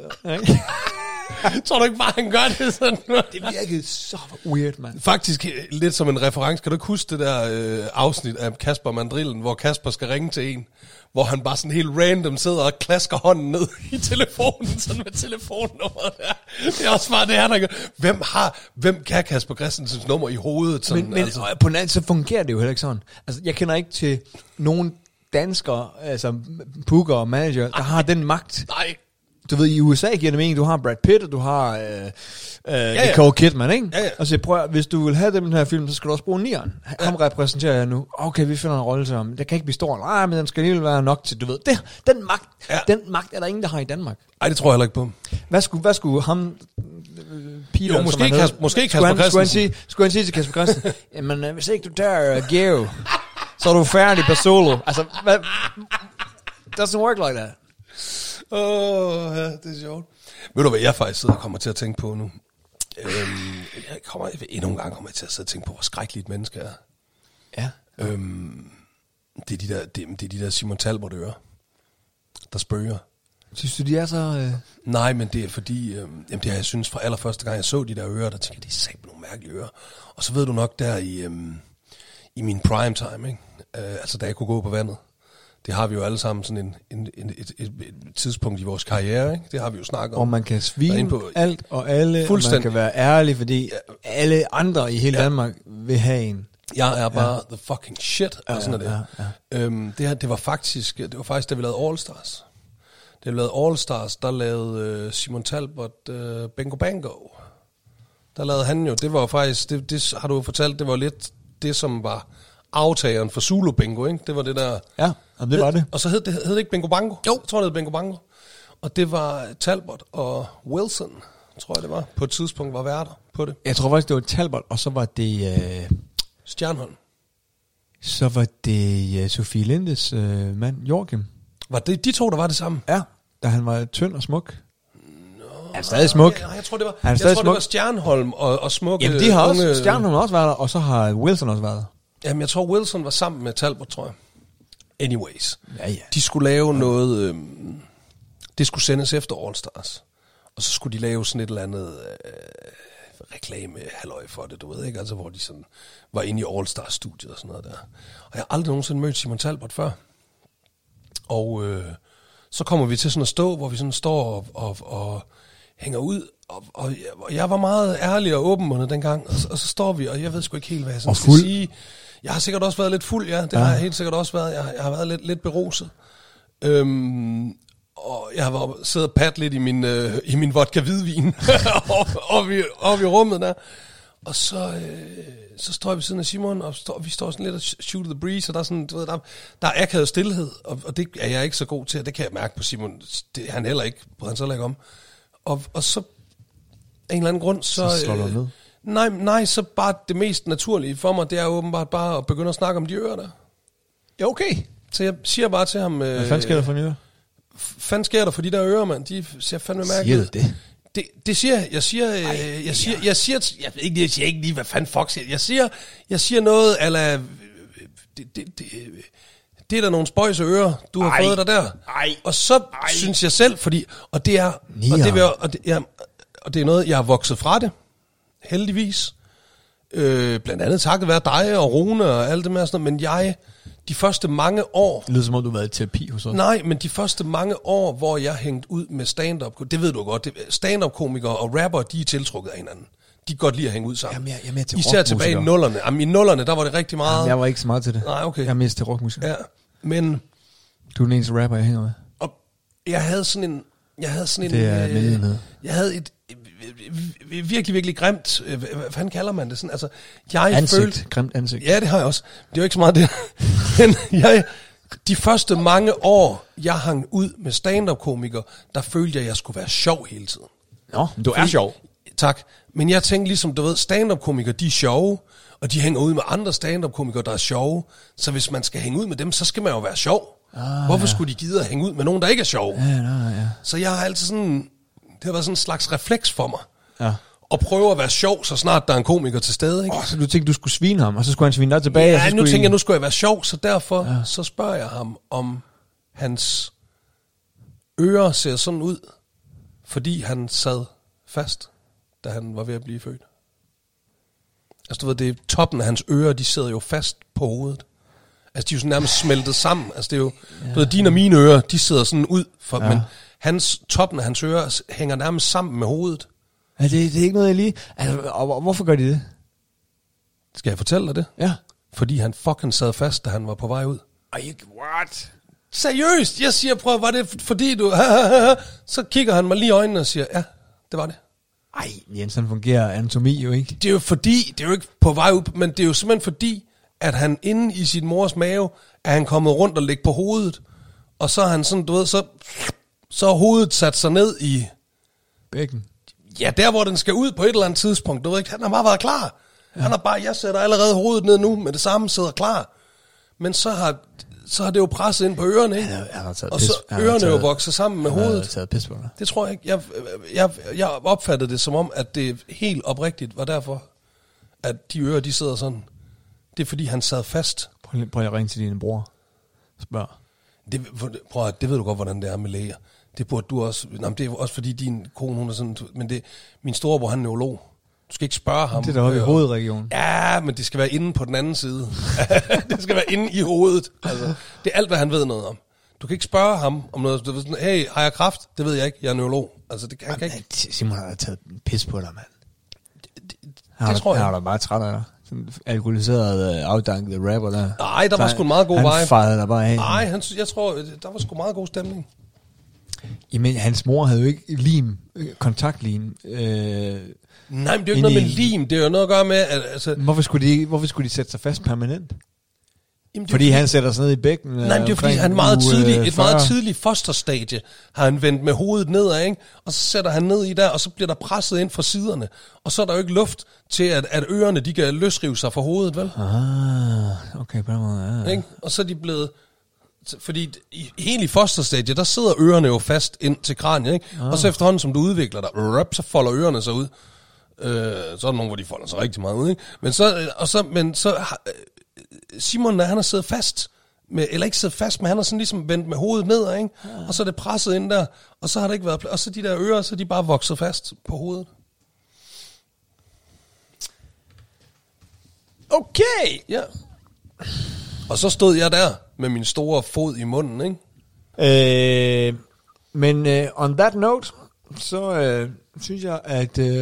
Tror du ikke bare, han gør det sådan? Det virkede så weird, man. Faktisk lidt som en reference. Kan du ikke huske det der øh, afsnit af Kasper Mandrillen, hvor Kasper skal ringe til en, hvor han bare sådan helt random sidder og klasker hånden ned i telefonen, sådan med telefonnummeret der. Det er også bare det, han har gjort. Hvem har, hvem kan Kasper Christensens nummer i hovedet? Sådan, Men, men altså. på den anden så fungerer det jo heller ikke sådan. Altså, jeg kender ikke til nogen danskere, altså booker og manager, der har den magt. Nej. Du ved, i U S A giver det mening, du har Brad Pitt, og du har øh, øh, ja, ja. Nicole Kidman, ikke? Ja, ja. Og så prøv, hvis du vil have dem i den her film, så skal du også bruge nieren. Ham ja. repræsenterer jeg nu. Okay, vi finder en rolle til ham. Det kan ikke blive stor. Nej, men den skal alligevel være nok til, du ved. Det, den, magt, ja. den magt er der ingen, der har i Danmark. Nej, det tror jeg heller ikke på. Hvad skulle, hvad skulle ham... Peter, jo, måske, Kasper, måske Kasper skulle han, Christensen. Skulle han, sige, skulle han sige til Kasper Christensen, jamen, øh, hvis ikke du tager uh, Geo, så er du færdig på solo. Altså, hvad... Doesn't work like that. Åh, oh, ja, det er sjovt. Ved du hvad jeg faktisk sidder og kommer til at tænke på nu? Øhm, jeg kommer endnu en gang kommer jeg til at sidde og tænke på, hvor skrækkeligt et menneske er. Ja. Øhm, det, er de der, det, det er de der Simon Talbot ører, der spøger. Synes du, de er så... Øh... Nej, men det er fordi, øhm, jamen det har jeg synes fra allerførste gang, jeg så de der ører, der tænkte jeg, det er sagt nogle mærkelige ører. Og så ved du nok der i, øhm, i min prime time, ikke? Øh, altså da jeg kunne gå på vandet. Det har vi jo alle sammen sådan en, en, en, et, et, et tidspunkt i vores karriere, ikke? Det har vi jo snakket om. Og man kan svine på, alt og alle, og man kan være ærlig, fordi alle andre i hele ja. Danmark vil have en. Jeg er bare ja. the fucking shit, og sådan ja, er det. Ja, ja. Øhm, det her, det var faktisk, det var faktisk, da vi lavede All Stars. Da vi lavede All Stars, der lavede uh, Simon Talbot uh, Bingo Bango. Der lavede han jo, det var faktisk, det, det har du jo fortalt, det var lidt det, som var aftageren for Zulu Bingo, ikke? Det var det der... Ja, og det var det. Og så hed det, hed det ikke Bingo Bango? Jo. Jeg tror, det hed Bingo Bango. Og det var Talbot og Wilson, tror jeg det var, på et tidspunkt var værter på det. Jeg tror faktisk, det var Talbot, og så var det... Øh, Stjernholm. Så var det uh, Sofie Lindes øh, mand, Joachim. Var det de to, der var det samme? Ja, da han var tynd og smuk. Nå, han er stadig smuk. Ja, jeg tror, det var, han jeg tror, det var Stjernholm og, og smukke... Jamen, de har unge, også... Stjernholm har også været der, og så har Wilson også været der. Jamen, jeg tror, Wilson var sammen med Talbot, tror jeg. Anyways. Ja, ja. De skulle lave ja. noget... Øhm, det skulle sendes efter All Stars. Og så skulle de lave sådan et eller andet... Øh, reklame-halløj for det, du ved ikke? Altså, hvor de sådan var inde i All Stars-studiet og sådan noget der. Og jeg har aldrig nogensinde mødt Simon Talbot før. Og øh, så kommer vi til sådan at stå, hvor vi sådan står og, og, og hænger ud, og, og, og jeg var meget ærlig og åbenmundet dengang, og, og så står vi, og jeg ved sgu ikke helt, hvad jeg sådan skal sige. Jeg har sikkert også været lidt fuld, ja, det ja. har jeg helt sikkert også været. Jeg, jeg har været lidt, lidt beruset. Øhm, og jeg har været siddet og pat lidt i min, øh, i min vodka hvidvin oppe i, op i rummet der. Og så, øh, så står vi ved siden af Simon, og står, vi står sådan lidt og shoot the breeze, og der er sådan, du ved, der, der er akavet stillhed, og, og det er jeg ikke så god til, og det kan jeg mærke på Simon. Det er han heller ikke, bryder han så heller ikke om. Og, og så, af en eller anden grund, så... Så slår du ned? Nej, nej, så bare det mest naturlige for mig, det er åbenbart bare at begynde at snakke om de ører der. Ja, okay. Så jeg siger bare til ham... Hvad fanden sker der for en øre? Fanden sker der for de der ører, mand? De ser fandme mærkeligt. Siger du det? Det, det siger jeg. Jeg siger, Ej, jeg, jeg siger, jeg siger, jeg ved ikke, jeg siger ikke lige, hvad fanden fuck siger. Jeg siger, jeg siger noget, ala, det, det, det, det er der nogle spøjse ører, du har Ej. fået dig der. Ej. Og så Ej. synes jeg selv, fordi, og det er, og det, vil, og, det, ja, og det er noget, jeg har vokset fra det, heldigvis. Øh, blandt andet takket være dig og Rune og alt det med sådan noget, men jeg, de første mange år... Det lyder som om, du har været i terapi hos os. Nej, men de første mange år, hvor jeg hængte ud med stand-up, det ved du godt, stand-up-komikere og rapper, de er tiltrukket af hinanden. De kan godt lide at hænge ud sammen. Jamen, jeg, jeg er mere til især tilbage i nullerne. Jamen, i nullerne, der var det rigtig meget... Jamen, jeg var ikke så meget til det. Nej, okay. Jeg er mest til rockmusik. Ja, men... Du er den eneste rapper, jeg hænger med. Og jeg havde sådan en... Jeg havde sådan en... Det er medlidenhed. Jeg havde et... virkelig, virkelig grimt, hvad fanden kalder man det? Sådan, altså, jeg ansigt, følte, grimt ansigt. Ja, det har jeg også. Det er jo ikke så meget det. Men jeg, de første mange år, jeg hang ud med stand-up-komikere, der følte jeg, at jeg skulle være sjov hele tiden. Nå, du er sjov. Tak. Men jeg tænkte ligesom, du ved, stand-up-komikere, de er sjove, og de hænger ud med andre stand-up-komikere, der er sjove. Så hvis man skal hænge ud med dem, så skal man jo være sjov. Ah, Hvorfor ja. skulle de gide at hænge ud med nogen, der ikke er sjov? Ja, ja, ja. Så jeg har altid sådan... Det har været sådan en slags refleks for mig. Ja. Og prøve at være sjov, så snart der er en komiker til stede. Ikke? Oh, så du tænkte, du skulle svine ham, og så skulle han svine dig tilbage? Ja, og så nu I... tænker jeg, nu skulle jeg være sjov, så derfor ja. så spørger jeg ham, om hans ører ser sådan ud, fordi han sad fast, da han var ved at blive født. Altså du ved, det er toppen af hans ører, de sidder jo fast på hovedet. Altså de er jo sådan nærmest smeltet sammen. Altså det er jo, ja. Du ved, dine og mine ører, de sidder sådan ud, for, ja. men hans, toppen af hans ører hænger nærmest sammen med hovedet. Ja, det, det er ikke noget, jeg lige... Altså, og, og hvorfor gør de det? Skal jeg fortælle dig det? Ja. Fordi han fucking sad fast, da han var på vej ud. Ej, what? Seriøst? Jeg siger, prøv, var det fordi du... Så kigger han mig lige i øjnene og siger, ja, det var det. Ej, Jens, sådan fungerer anatomi jo ikke. Det er jo fordi, det er jo ikke på vej ud, men det er jo simpelthen fordi, at han inde i sin mors mave, er han kommet rundt og ligget på hovedet. Og så er han sådan, du ved, så... Så har hovedet sat sig ned i... Bækken. Ja, der hvor den skal ud på et eller andet tidspunkt. Du ved ikke, han har bare været klar. Ja. Han har bare, jeg sætter allerede hovedet ned nu, med det samme sidder klar. Men så har, så har det jo presset ind på ørerne, ikke? Han har, han har taget og så pis. ørerne taget, jo vokset sammen med han hovedet. Han har taget pis på dig. Det tror jeg ikke. Jeg, jeg, jeg opfattede det som om, at det helt oprigtigt var derfor, at de ører, de sidder sådan. Det er fordi, han sad fast. Prøv, prøv at ringe til din bror. Spørg. Det, prøv at, det ved du godt, hvordan det er med læger. Det burde du også... Nej, det er også fordi din kone, hun er sådan... Men det, min storebror, han er neurolog. Du skal ikke spørge ham. Det er der oppe i hovedregionen. Ja, men det skal være inde på den anden side. Det skal være inde i hovedet. Altså, det er alt, hvad han ved noget om. Du kan ikke spørge ham om noget. Du ved sådan, hey, har jeg kræft? Det ved jeg ikke. Jeg er neurolog. Altså, det kan, han kan ikke... Simon har taget pis på dig, mand. Det, det, har det tror jeg. Han var bare træt af dig. Sådan alkoholiseret, uh, afdanket rapper der. Nej, der var sgu en meget god vibe. Han fejrede dig bare af. Nej, han, jeg tror, der var sgu meget god stemning. Jamen, hans mor havde jo ikke lim, kontaktlim. Øh, Nej, men det er jo ikke noget med lim. Det er jo noget at gøre med, at... Altså, hvorfor, skulle de, hvorfor skulle de sætte sig fast permanent? Jamen, fordi, fordi han sætter sig ned i bækken. Nej, men det er fordi, han meget tidlig, et meget tidligt fosterstadie har han vendt med hovedet nedad, ikke? Og så sætter han ned i der, og så bliver der presset ind fra siderne. Og så er der jo ikke luft til, at, at ørerne de kan løsrive sig fra hovedet, vel? Ah, okay, på den måde, ja. Ikke? Og så er de blevet... Fordi i, helt i fosterstadie, der sidder ørerne jo fast ind til kraniet, ikke? Ah. Og så efterhånden, som du udvikler dig, rap, så folder ørerne sig ud. Øh, så er der nogen, hvor de folder sig rigtig meget ud, ikke? Men så... Og så, men så Simon, han har siddet fast, med, eller ikke siddet fast, men han har sådan ligesom vendt med hovedet nedad, ikke? Ja. Og så er det presset ind der, og så har det ikke været... Og så de der ører, så er de bare vokset fast på hovedet. Okay! Ja. Og så stod jeg der med min store fod i munden, ikke? Øh, men uh, on that note, så øh, synes jeg, at... Øh,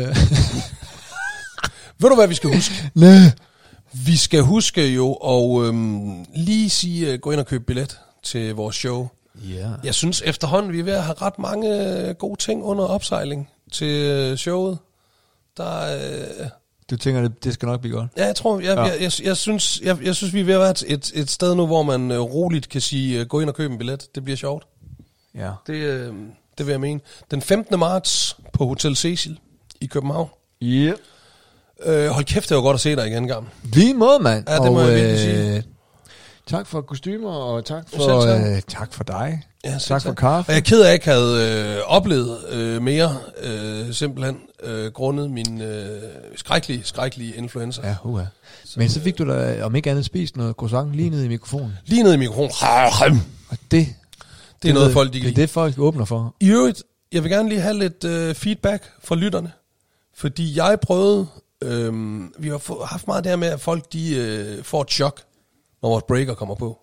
Ved du, hvad vi skal huske? Næh. Vi skal huske jo at øhm, lige sige, uh, gå ind og købe billet til vores show. Ja. Jeg synes efterhånden, vi er ved at have ret mange gode ting under opsejling til showet. Der øh, Du tænker, det, det skal nok blive godt? Ja, jeg tror, jeg, Ja. jeg, jeg, jeg, synes, jeg, jeg synes, vi er ved at være et, et sted nu, hvor man øh, roligt kan sige, øh, gå ind og købe en billet. Det bliver sjovt. Ja. Det, øh, det vil jeg mene. Den femtende marts på Hotel Cecil i København. Ja. Øh, hold kæft, det var godt at se dig igen, gammel. Lige måde, mand. Ja, det må jeg virkelig sige. Tak for kostymer, og tak Selv for, tak. øh, tak for dig. Ja, tak, tak for kaffe. Og jeg er ked af, at jeg ikke havde øh, oplevet øh, mere, øh, simpelthen, øh, grundet min øh, skrækkelige, skrækkelige influenza. Ja, uha. Men så fik du da, om ikke andet, spist noget croissant lige ned i mikrofonen. Lige ned i mikrofonen. Og det, Det er noget, ved- folk de kan det er lide. det, folk åbner for. I øvrigt, jeg vil gerne lige have lidt øh, feedback fra lytterne. Fordi jeg prøvede, øh, vi har få, haft meget det her med, at folk de øh, får et chok, når vores breaker kommer på.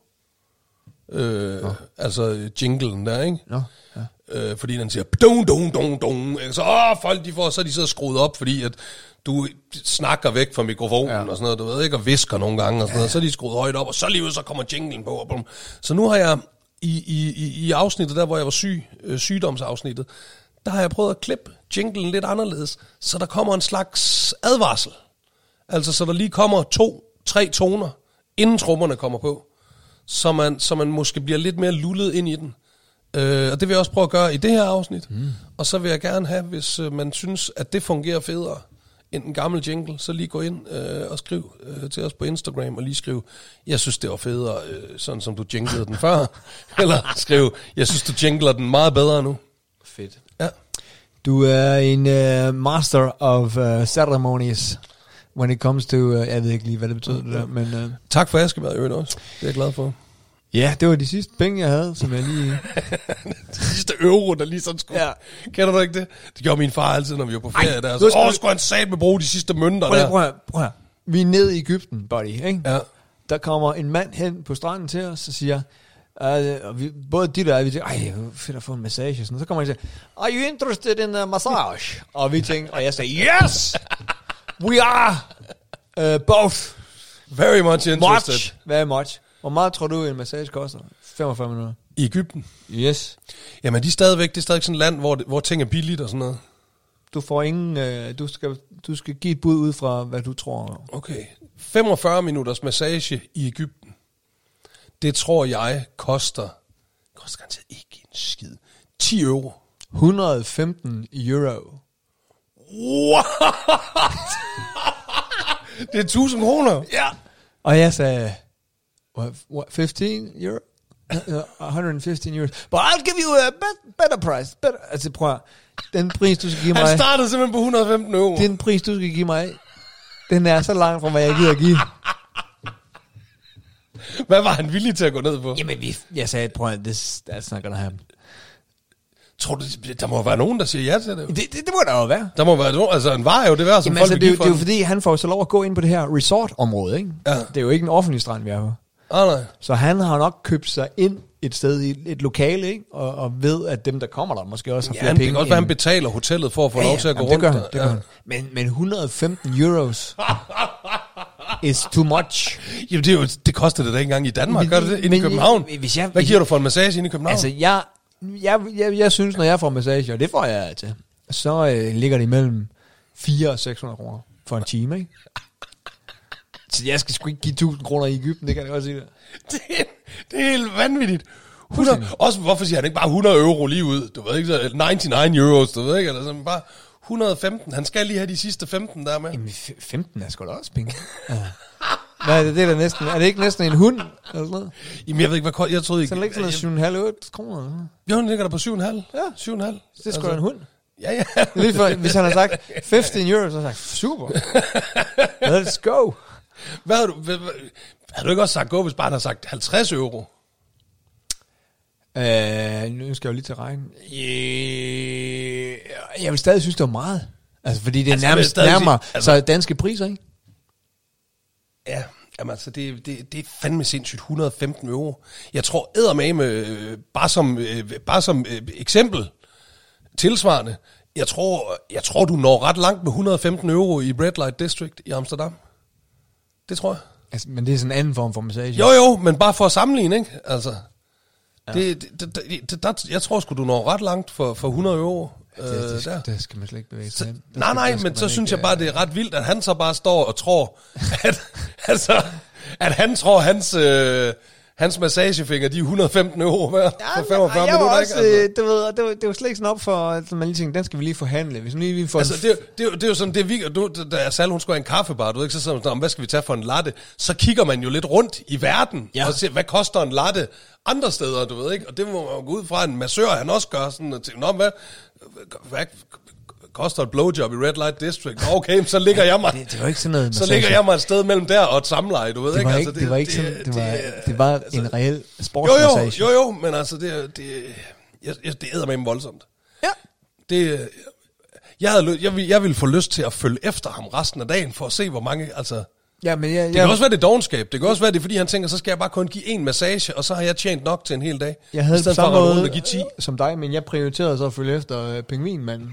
Øh, altså jinglen der, ikke? Nå, ja. Øh, fordi den siger, dun, dun, dun, dun. Så, åh, folk de får, så er de sidder skruet op, fordi at du snakker væk fra mikrofonen ja. og sådan noget, du ved ikke, og visker nogle gange og sådan ja. noget, så er de skruet højt op, og så lige ud, så kommer jinglen på. Og bum. Så nu har jeg, i, i, i, i afsnittet der, hvor jeg var syg, øh, sygdomsafsnittet, der har jeg prøvet at klippe jinglen lidt anderledes, så der kommer en slags advarsel. Altså, så der lige kommer to, tre toner, inden trommerne kommer på, så man, så man måske bliver lidt mere lullet ind i den. Øh, og det vil jeg også prøve at gøre i det her afsnit. Mm. Og så vil jeg gerne have, hvis øh, man synes, at det fungerer federe end en gammel jingle, så lige gå ind øh, og skriv øh, til os på Instagram, og lige skriv, jeg synes, det var federe, øh, sådan som du jinglede den før. Eller skriv, jeg synes, du jingler den meget bedre nu. Fedt. Ja. Du er en uh, master of uh, ceremonies when it comes to, uh, jeg ved ikke lige, hvad det betyder, det der, men... Uh, Tak for Askebær i øvrigt også. Det er jeg glad for. ja, det var de sidste penge, jeg havde, som jeg lige... Det sidste euro, der lige sådan skulle... Ja. Kender du ikke det? Det gjorde min far altid, når vi var på ferie. Ej, der. nu Så, skal åh, vi- skulle han satme bruge de sidste mønter Prøv der. at, prøv, at, prøv at. Vi er nede i Egypten, buddy, ikke? Ja. Der kommer en mand hen på stranden til os og siger, uh, og vi, både de der, vi tænker, ej, det er jo fedt at få en massage. Sådan. Så kommer han og siger, are you interested in a massage? Og vi tænker, og jeg siger, yes! We are uh, both Very much interested. much, very much. Hvor meget tror du, en massage koster? femogfyrre minutter. I Egypten. Yes. Jamen, de er stadigvæk, det er stadig sådan et land, hvor, hvor ting er billigt og sådan noget. Du får ingen, uh, du, skal, du skal give et bud ud fra, hvad du tror. Okay. femogfyrre minutters massage i Egypten. Det tror jeg koster, koster garanteret ikke en skid. ti euro. et hundrede og femten euro. What? Det er tusind kroner. Ja. Og jeg sagde, what, what, femten euro? Uh, one hundred fifteen euros. But I'll give you a bet, better price. Better. Altså prøv at, den pris, du skal give Han mig, startede simpelthen på et hundrede og femten euro. den pris, du skal give mig, den er så langt fra, hvad jeg gider at give. Hvad var han villig til at gå ned på? Jamen, vi, jeg sagde, prøv at, this, that's not gonna happen. Tror du, der må være nogen, der siger ja til det? Det, det, det må der jo være. Der må være nogen, altså en var jo det værd, som Jamen, folk altså, vil det, er give jo- for det er jo den. fordi, han får så lov at gå ind på det her resort-område, ikke? Ja. Det er jo ikke en offentlig strand, vi er på. Ah, nej. Så han har nok købt sig ind et sted i et lokale, ikke? Og, og ved, at dem, der kommer der, måske også har Ja, flere han, penge. det kan også være, han end- betaler hotellet for at få Ja, lov til at gå jamen, rundt det gør han, der. det gør han. Men, men et hundrede og femten euros is too much. Jamen, det, er jo, det koster det da ikke engang i Danmark, Men- gør det det? Inde i men- København? hvis jeg- Hvad giver du for en massage inde i København? Altså, jeg, jeg, jeg, jeg synes, når jeg får massage, og det får jeg til, så øh, ligger det imellem fire og seks hundrede kroner for en time, ikke? Så jeg skal sgu ikke give tusind kroner i Egypten, det kan jeg godt sige. det, er, det er helt vanvittigt. hundrede, også, hvorfor siger han ikke bare hundrede euro lige ud? Du ved ikke, så nioghalvfems euros, du ved ikke, eller sådan bare et hundrede og femten. Han skal lige have de sidste femten der med. Jamen, f- femten er sgu da også penge. Ja. Hvad er det, det er da næsten, er det ikke næsten en hund? Eller sådan noget? Jamen, jeg ved ikke, hvad kost- jeg troede ikke. Så ligger sådan syv komma fem otte kroner. eller sådan noget. Jo, den ligger der på syv komma fem. Ja. syv komma fem. Det er sgu da en hund. Ja, ja. Lige for, hvis han har sagt femten euro, så har jeg sagt, super. Let's go. Hvad har du, hvad, hvad, har du ikke også sagt gå, hvis bare han har sagt halvtreds euro? Uh, nu skal jeg jo lige til at regne. Yeah. Jeg vil stadig synes, det var meget. Altså, fordi det er Altså, jeg vil nærmest stadig nærmere. sige- altså- Så danske priser, ikke? Ja, jamen altså, det, det, det er fandme sindssygt, et hundrede og femten euro. Jeg tror eddermame, øh, bare som, øh, bare som øh, eksempel, tilsvarende, jeg tror, jeg tror, du når ret langt med et hundrede og femten euro i Red Light District i Amsterdam. Det tror jeg. Altså, men det er sådan en anden form for massage. Jo, jo, men bare for at sammenligne, ikke? Altså, ja. det, det, det, det, der, jeg tror sgu, du når ret langt for, for hundrede euro. Ja, det, øh, det, der. det skal man slet ikke bevæge sig hen. Nej, nej, men så synes jeg bare, det er ret vildt, at han så bare står og tror, at, altså, at han tror, hans, øh, hans massagefinger, de er et hundrede og femten euro hver Ja, for femogfyrre jeg minutter, også, ikke? Altså. øh, du ved, det, var, det var slet ikke sådan op for, at man lige tænkte, den skal vi lige forhandle. Hvis vi lige får Altså, det, er- det, er jo- det er jo sådan, det er virkelig, du, da Sal, hun skulle have en kaffebar, du ved ikke, så sådan, "Nå, hvad skal vi tage for en latte?" Så kigger man jo lidt rundt i verden, Ja. og ser, hvad koster en latte andre steder, du ved ikke? Og det må man jo gå ud fra, en massør, han også gør sådan, og tænker, "Nå, hvad, hvad koster et blowjob i Red Light District?" "Nå, okay, så ligger jeg mig, det, det var ikke sådan noget så massage. ligger jeg mig et sted mellem der og et samleje, du ved det ikke? var Altså, ikke, det var ikke sådan, det var, det var en reel Jo, jo, sportsmassage. jo, jo, men altså, det, det, jeg, jeg, det æder med dem voldsomt. Ja. Det, jeg, havde, ly- jeg, ville, jeg ville få lyst til at følge efter ham resten af dagen, for at se, hvor mange, altså... Ja, men jeg, Det kan også være, det er dovenskab. Det kan også være, det er, fordi han tænker, så skal jeg bare kun give en massage, og så har jeg tjent nok til en hel dag. jeg havde I på stedet for samme at rende rundt måde og give ti. som dig, men jeg prioriterede så at følge efter øh, pingvinmanden.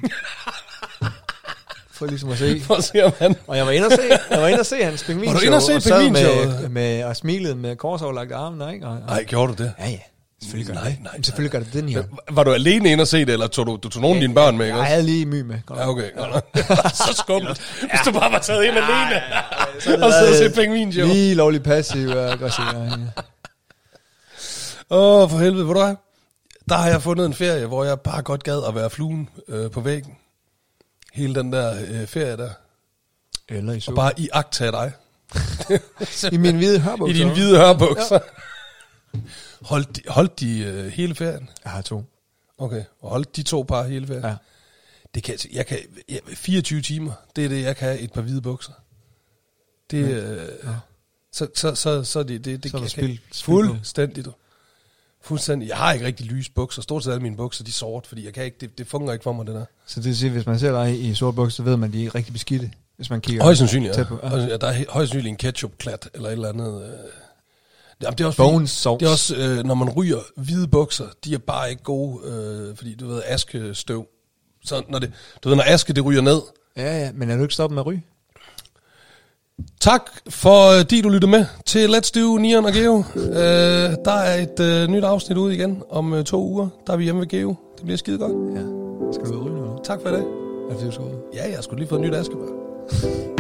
For ligesom at se. For at se, om han... Og jeg var inde og se, jeg var inde og se hans pingvinshow. Var du inde og se og sad pingvinshowet? med, med, og smilede med korsoverlagte arme, ikke? Og, og, Nej, gjorde du det? ja, ja. Selvfølgelig gør Nej, det. nej, Jamen, selvfølgelig gør det den her. Var du alene inde og se det, eller tog du, du tog nogle af dine børn med, ikke Jeg også? havde lige my med. Godt Ja, nok. okay. Ja. Så skummelt. Hvis du bare var taget ind alene, Så havde det og sidde og se været pingvinshow. lige lovligt passiv og aggressiv. Ja, ja. Åh, oh, for helvede, hvor du er? Der har jeg fundet en ferie, hvor jeg bare godt gad at være fluen øh, på væggen. Hele den der øh, ferie der. Eller i Og så. bare i agt af dig. I min hvide hørbukser. I dine hvide hørbukser. Ja. Holdt de, holdt de øh, hele ferien? Jeg har to. Okay, og holdt de to par hele ferien? Ja. Det kan, jeg kan, jeg, fireogtyve timer, det er det, jeg kan have et par hvide bukser. Det, øh, Ja. så, så, så, så det, det, det Så er der jeg spil- kan, spil på. fuldstændigt. Fuldstændig. Jeg har ikke rigtig lys bukser. Stort set alle mine bukser, de er sort, fordi jeg kan ikke, det, det fungerer ikke for mig, det der. Så det vil sige, hvis man ser dig i sorte bukser, så ved man, at de er rigtig beskidte. Hvis man kigger Højst sandsynligt, tæt ja. på. Ja. Højst- ja. Der er he- højst sandsynligt en ketchup-klat, eller et eller andet. Øh. Jamen, det er også, Bones sauce. det er også øh, når man ryger hvide bukser, de er bare ikke gode, øh, fordi du ved, askestøv. Så når det, du ved, når aske det ryger ned. Ja, ja, men er du ikke stoppet med at ryge? Tak for, øh, de du lytter med til Let's Do Neon og Geo. øh, der er et øh, nyt afsnit ude igen om øh, to uger. Der er vi hjemme ved Geo. Det bliver skide godt. Ja. Skal du ud og ryge nu? Tak for i dag. Er det, du skal ud? Ja, jeg skulle lige få et nyt askebær.